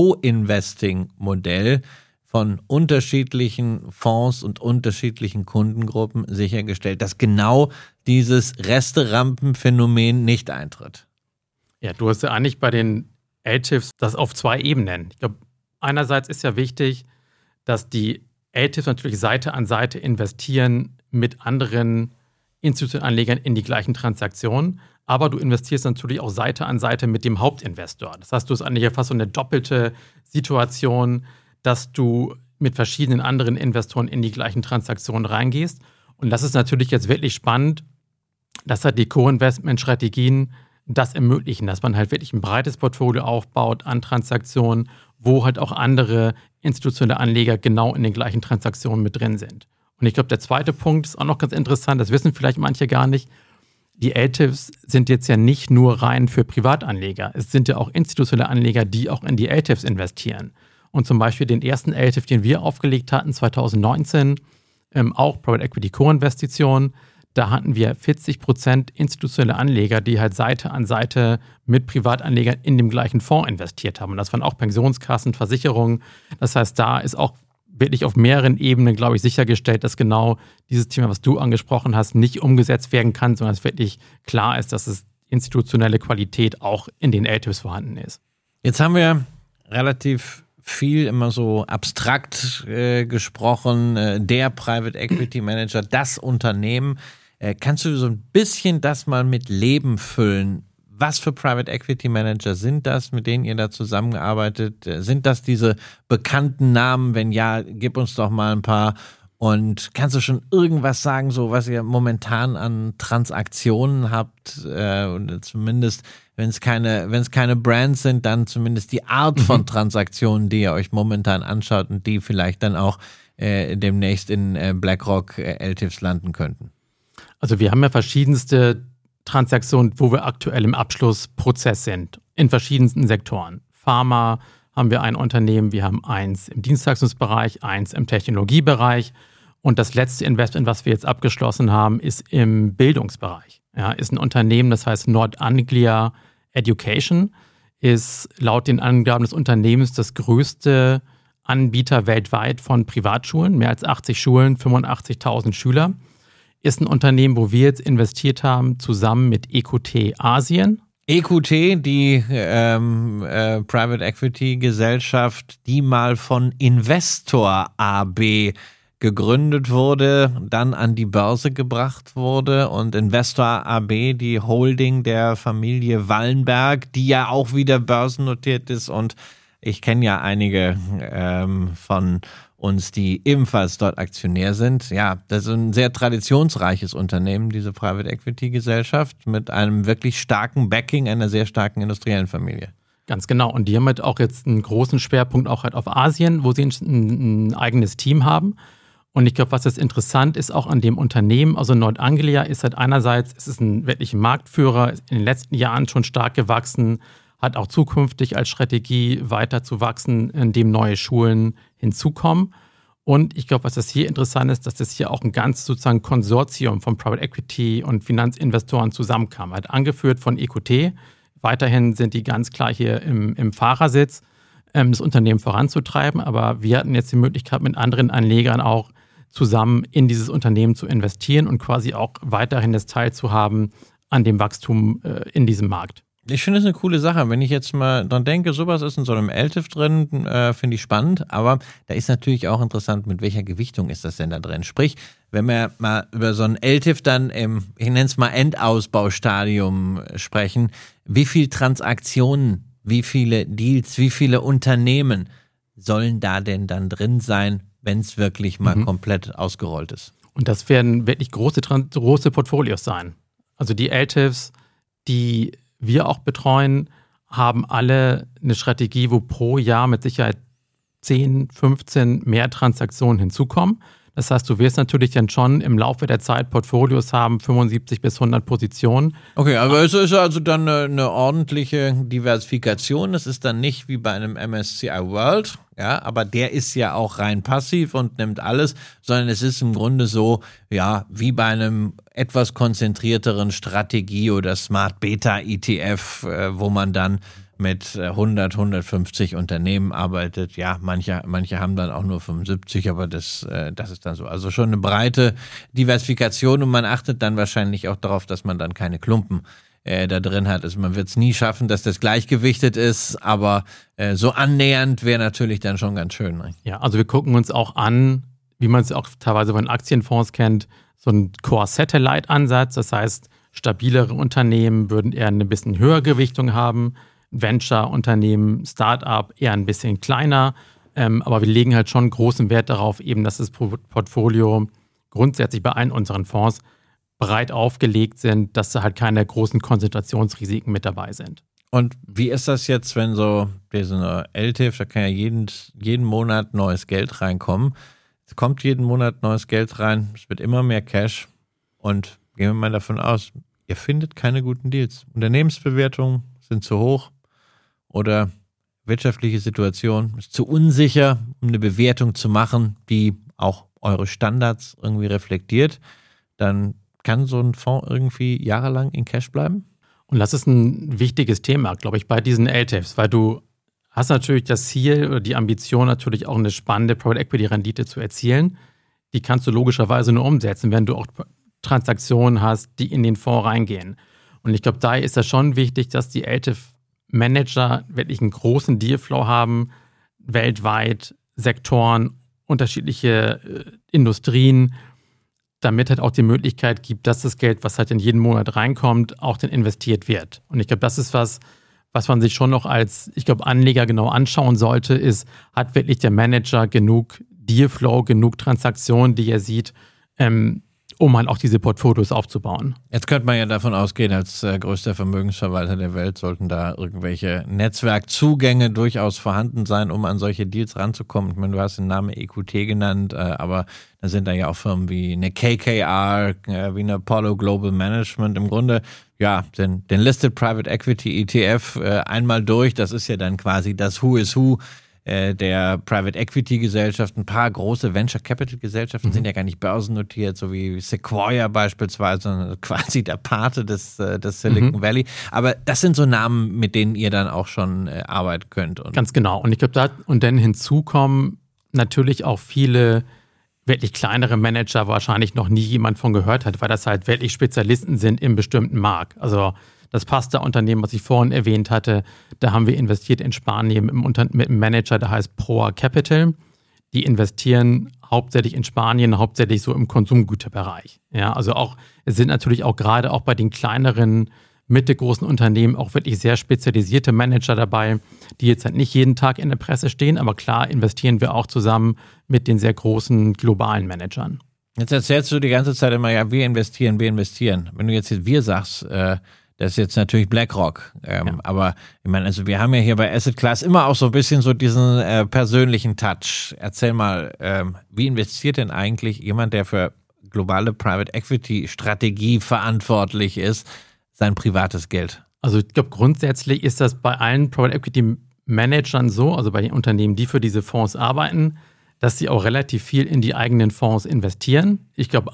Co-Investing-Modell von unterschiedlichen Fonds und unterschiedlichen Kundengruppen sichergestellt, dass genau dieses Resterampenphänomen nicht eintritt. Ja, du hast ja eigentlich bei den LTIFs das auf 2 Ebenen. Ich glaube, einerseits ist ja wichtig, dass die LTIFs natürlich Seite an Seite investieren mit anderen institutionellen Anlegern in die gleichen Transaktionen, aber du investierst natürlich auch Seite an Seite mit dem Hauptinvestor. Das heißt, du hast eigentlich ja fast so eine doppelte Situation, dass du mit verschiedenen anderen Investoren in die gleichen Transaktionen reingehst. Und das ist natürlich jetzt wirklich spannend, dass halt die Co-Investment-Strategien das ermöglichen, dass man halt wirklich ein breites Portfolio aufbaut an Transaktionen, wo halt auch andere institutionelle Anleger genau in den gleichen Transaktionen mit drin sind. Und ich glaube, der zweite Punkt ist auch noch ganz interessant, das wissen vielleicht manche gar nicht. Die LTIFs sind jetzt ja nicht nur rein für Privatanleger. Es sind ja auch institutionelle Anleger, die auch in die LTIFs investieren. Und zum Beispiel den ersten LTIF, den wir aufgelegt hatten, 2019, auch Private Equity Co-Investition, da hatten wir 40% institutionelle Anleger, die halt Seite an Seite mit Privatanlegern in dem gleichen Fonds investiert haben. Und das waren auch Pensionskassen, Versicherungen. Das heißt, da ist auch wirklich auf mehreren Ebenen, glaube ich, sichergestellt, dass genau dieses Thema, was du angesprochen hast, nicht umgesetzt werden kann, sondern es wirklich klar ist, dass es institutionelle Qualität auch in den LTIFs vorhanden ist. Jetzt haben wir relativ viel immer so abstrakt gesprochen, der Private Equity Manager, das Unternehmen. Kannst du so ein bisschen das mal mit Leben füllen? Was für Private Equity Manager sind das, mit denen ihr da zusammengearbeitet? Sind das diese bekannten Namen? Wenn ja, gib uns doch mal ein paar. Und kannst du schon irgendwas sagen, so was ihr momentan an Transaktionen habt? Und zumindest, wenn es keine Brands sind, dann zumindest die Art von Transaktionen, die ihr euch momentan anschaut und die vielleicht dann auch demnächst in BlackRock LTIFs landen könnten. Also wir haben ja verschiedenste Transaktionen, wo wir aktuell im Abschlussprozess sind, in verschiedensten Sektoren. Pharma haben wir ein Unternehmen, wir haben eins im Dienstleistungsbereich, eins im Technologiebereich und das letzte Investment, was wir jetzt abgeschlossen haben, ist im Bildungsbereich. Ja, ist ein Unternehmen, das heißt Nordanglia Education, ist laut den Angaben des Unternehmens das größte Anbieter weltweit von Privatschulen, mehr als 80 Schulen, 85.000 Schüler. Ist ein Unternehmen, wo wir jetzt investiert haben, zusammen mit EQT Asien. EQT, die Private Equity Gesellschaft, die mal von Investor AB gegründet wurde, dann an die Börse gebracht wurde und Investor AB, die Holding der Familie Wallenberg, die ja auch wieder börsennotiert ist und ich kenne ja einige von uns, die ebenfalls dort Aktionär sind. Ja, das ist ein sehr traditionsreiches Unternehmen, diese Private Equity Gesellschaft, mit einem wirklich starken Backing einer sehr starken industriellen Familie. Ganz genau. Und die haben halt auch jetzt einen großen Schwerpunkt auch halt auf Asien, wo sie ein eigenes Team haben. Und ich glaube, was jetzt interessant ist auch an dem Unternehmen, also Nordanglia ist halt einerseits, es ist ein wirklicher Marktführer, in den letzten Jahren schon stark gewachsen, hat auch zukünftig als Strategie weiter zu wachsen, indem neue Schulen hinzukommen. Und ich glaube, was das hier interessant ist, dass das hier auch ein ganz sozusagen Konsortium von Private Equity und Finanzinvestoren zusammenkam. Halt angeführt von EQT. Weiterhin sind die ganz klar hier im Fahrersitz, das Unternehmen voranzutreiben. Aber wir hatten jetzt die Möglichkeit, mit anderen Anlegern auch zusammen in dieses Unternehmen zu investieren und quasi auch weiterhin das Teil zu haben an dem Wachstum in diesem Markt. Ich finde es eine coole Sache. Wenn ich jetzt mal dran denke, sowas ist in so einem LTIF drin, finde ich spannend. Aber da ist natürlich auch interessant, mit welcher Gewichtung ist das denn da drin? Sprich, wenn wir mal über so ein LTIF dann ich nenne es mal Endausbaustadium sprechen, wie viele Transaktionen, wie viele Deals, wie viele Unternehmen sollen da denn dann drin sein, wenn es wirklich mal komplett ausgerollt ist? Und das werden wirklich große Portfolios sein. Also die LTIFs, die wir auch betreuen, haben alle eine Strategie, wo pro Jahr mit Sicherheit 10, 15 mehr Transaktionen hinzukommen. Das heißt, du wirst natürlich dann schon im Laufe der Zeit Portfolios haben, 75 bis 100 Positionen. Okay, aber es ist also dann eine ordentliche Diversifikation. Es ist dann nicht wie bei einem MSCI World, ja, aber der ist ja auch rein passiv und nimmt alles, sondern es ist im Grunde so, ja, wie bei einem etwas konzentrierteren Strategie- oder Smart Beta ETF, wo man dann mit 100, 150 Unternehmen arbeitet. Ja, manche haben dann auch nur 75, aber das ist dann so. Also schon eine breite Diversifikation und man achtet dann wahrscheinlich auch darauf, dass man dann keine Klumpen da drin hat. Also man wird es nie schaffen, dass das gleichgewichtet ist, aber so annähernd wäre natürlich dann schon ganz schön. Ne? Ja, also wir gucken uns auch an, wie man es auch teilweise von Aktienfonds kennt, so ein Core-Satellite-Ansatz. Das heißt, stabilere Unternehmen würden eher eine bisschen höhere Gewichtung haben, Venture-Unternehmen, Start-up eher ein bisschen kleiner. Aber wir legen halt schon großen Wert darauf, eben, dass das Portfolio grundsätzlich bei allen unseren Fonds breit aufgelegt sind, dass da halt keine großen Konzentrationsrisiken mit dabei sind. Und wie ist das jetzt, wenn so diese LTIF, da kann ja jeden Monat neues Geld reinkommen. Es kommt jeden Monat neues Geld rein, es wird immer mehr Cash und gehen wir mal davon aus, ihr findet keine guten Deals. Unternehmensbewertungen sind zu hoch oder wirtschaftliche Situation ist zu unsicher, um eine Bewertung zu machen, die auch eure Standards irgendwie reflektiert, dann kann so ein Fonds irgendwie jahrelang in Cash bleiben? Und das ist ein wichtiges Thema, glaube ich, bei diesen LTIFs, weil du hast natürlich das Ziel oder die Ambition, natürlich auch eine spannende Private Equity Rendite zu erzielen. Die kannst du logischerweise nur umsetzen, wenn du auch Transaktionen hast, die in den Fonds reingehen. Und ich glaube, daher ist das schon wichtig, dass die LTIF-Manager wirklich einen großen Dealflow haben, weltweit, Sektoren, unterschiedliche Industrien, damit halt auch die Möglichkeit gibt, dass das Geld, was halt in jeden Monat reinkommt, auch dann investiert wird. Und ich glaube, das ist was man sich schon noch als, Anleger genau anschauen sollte, ist, hat wirklich der Manager genug Dealflow, genug Transaktionen, die er sieht, um halt auch diese Portfolios aufzubauen. Jetzt könnte man ja davon ausgehen, als größter Vermögensverwalter der Welt sollten da irgendwelche Netzwerkzugänge durchaus vorhanden sein, um an solche Deals ranzukommen. Ich meine, du hast den Namen EQT genannt, aber da sind da ja auch Firmen wie eine KKR, wie eine Apollo Global Management. Im Grunde, ja, den Listed Private Equity ETF einmal durch, das ist ja dann quasi das Who is Who der Private Equity Gesellschaften. Ein paar große Venture Capital Gesellschaften sind ja gar nicht börsennotiert, so wie Sequoia beispielsweise, sondern quasi der Pate des Silicon Valley. Aber das sind so Namen, mit denen ihr dann auch schon arbeiten könnt. Und ganz genau. Und ich glaube, dann hinzu kommen natürlich auch viele wirklich kleinere Manager, wahrscheinlich noch nie jemand von gehört hat, weil das halt wirklich Spezialisten sind im bestimmten Markt. Also das Pasta-Unternehmen, was ich vorhin erwähnt hatte, da haben wir investiert in Spanien mit einem Manager, der heißt Proa Capital. Die investieren hauptsächlich in Spanien, hauptsächlich so im Konsumgüterbereich. Ja, also es sind natürlich auch gerade auch bei den kleineren, mittelgroßen Unternehmen auch wirklich sehr spezialisierte Manager dabei, die jetzt halt nicht jeden Tag in der Presse stehen, aber klar investieren wir auch zusammen mit den sehr großen globalen Managern. Jetzt erzählst du die ganze Zeit immer, ja, wir investieren. Wenn du jetzt wir sagst, das ist jetzt natürlich BlackRock, aber ich meine, also wir haben ja hier bei Asset Class immer auch so ein bisschen so diesen persönlichen Touch. Erzähl mal, wie investiert denn eigentlich jemand, der für globale Private Equity Strategie verantwortlich ist, sein privates Geld? Also ich glaube, grundsätzlich ist das bei allen Private Equity Managern so, also bei den Unternehmen, die für diese Fonds arbeiten, dass sie auch relativ viel in die eigenen Fonds investieren. Ich glaube,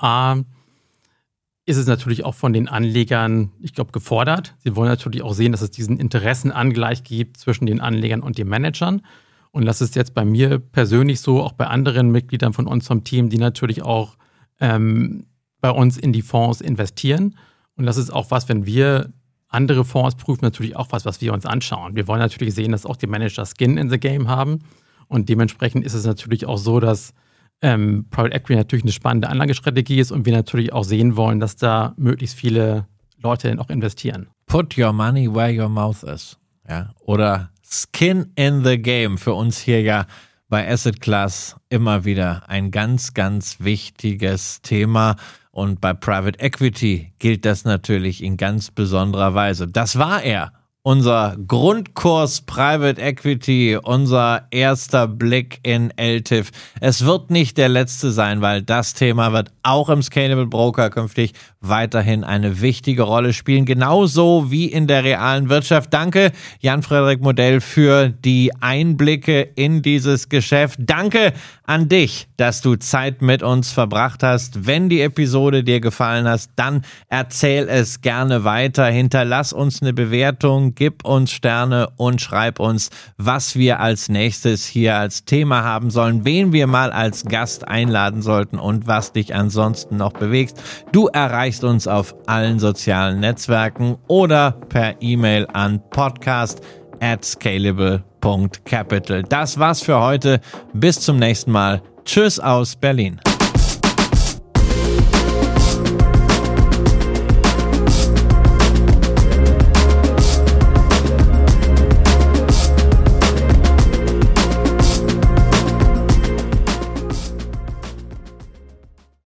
ist es natürlich auch von den Anlegern, gefordert. Sie wollen natürlich auch sehen, dass es diesen Interessenangleich gibt zwischen den Anlegern und den Managern. Und das ist jetzt bei mir persönlich so, auch bei anderen Mitgliedern von unserem Team, die natürlich auch bei uns in die Fonds investieren. Und das ist auch was, wenn wir andere Fonds prüfen, natürlich auch was wir uns anschauen. Wir wollen natürlich sehen, dass auch die Manager Skin in the Game haben. Und dementsprechend ist es natürlich auch so, dass Private Equity natürlich eine spannende Anlagestrategie ist und wir natürlich auch sehen wollen, dass da möglichst viele Leute dann auch investieren. Put your money where your mouth is. Ja? Oder Skin in the Game. Für uns hier ja bei Asset Class immer wieder ein ganz, ganz wichtiges Thema. Und bei Private Equity gilt das natürlich in ganz besonderer Weise. Das war er. Unser Grundkurs Private Equity, unser erster Blick in LTIF. Es wird nicht der letzte sein, weil das Thema wird auch im Scalable Broker künftig weiterhin eine wichtige Rolle spielen, genauso wie in der realen Wirtschaft. Danke, Jan-Frederik Modell, für die Einblicke in dieses Geschäft. Danke an dich, dass du Zeit mit uns verbracht hast. Wenn die Episode dir gefallen hat, dann erzähl es gerne weiter. Hinterlass uns eine Bewertung, gib uns Sterne und schreib uns, was wir als nächstes hier als Thema haben sollen, wen wir mal als Gast einladen sollten und was dich ansonsten noch bewegt. Du erreichst uns auf allen sozialen Netzwerken oder per E-Mail an podcast@scalable.capital. Das war's für heute. Bis zum nächsten Mal. Tschüss aus Berlin.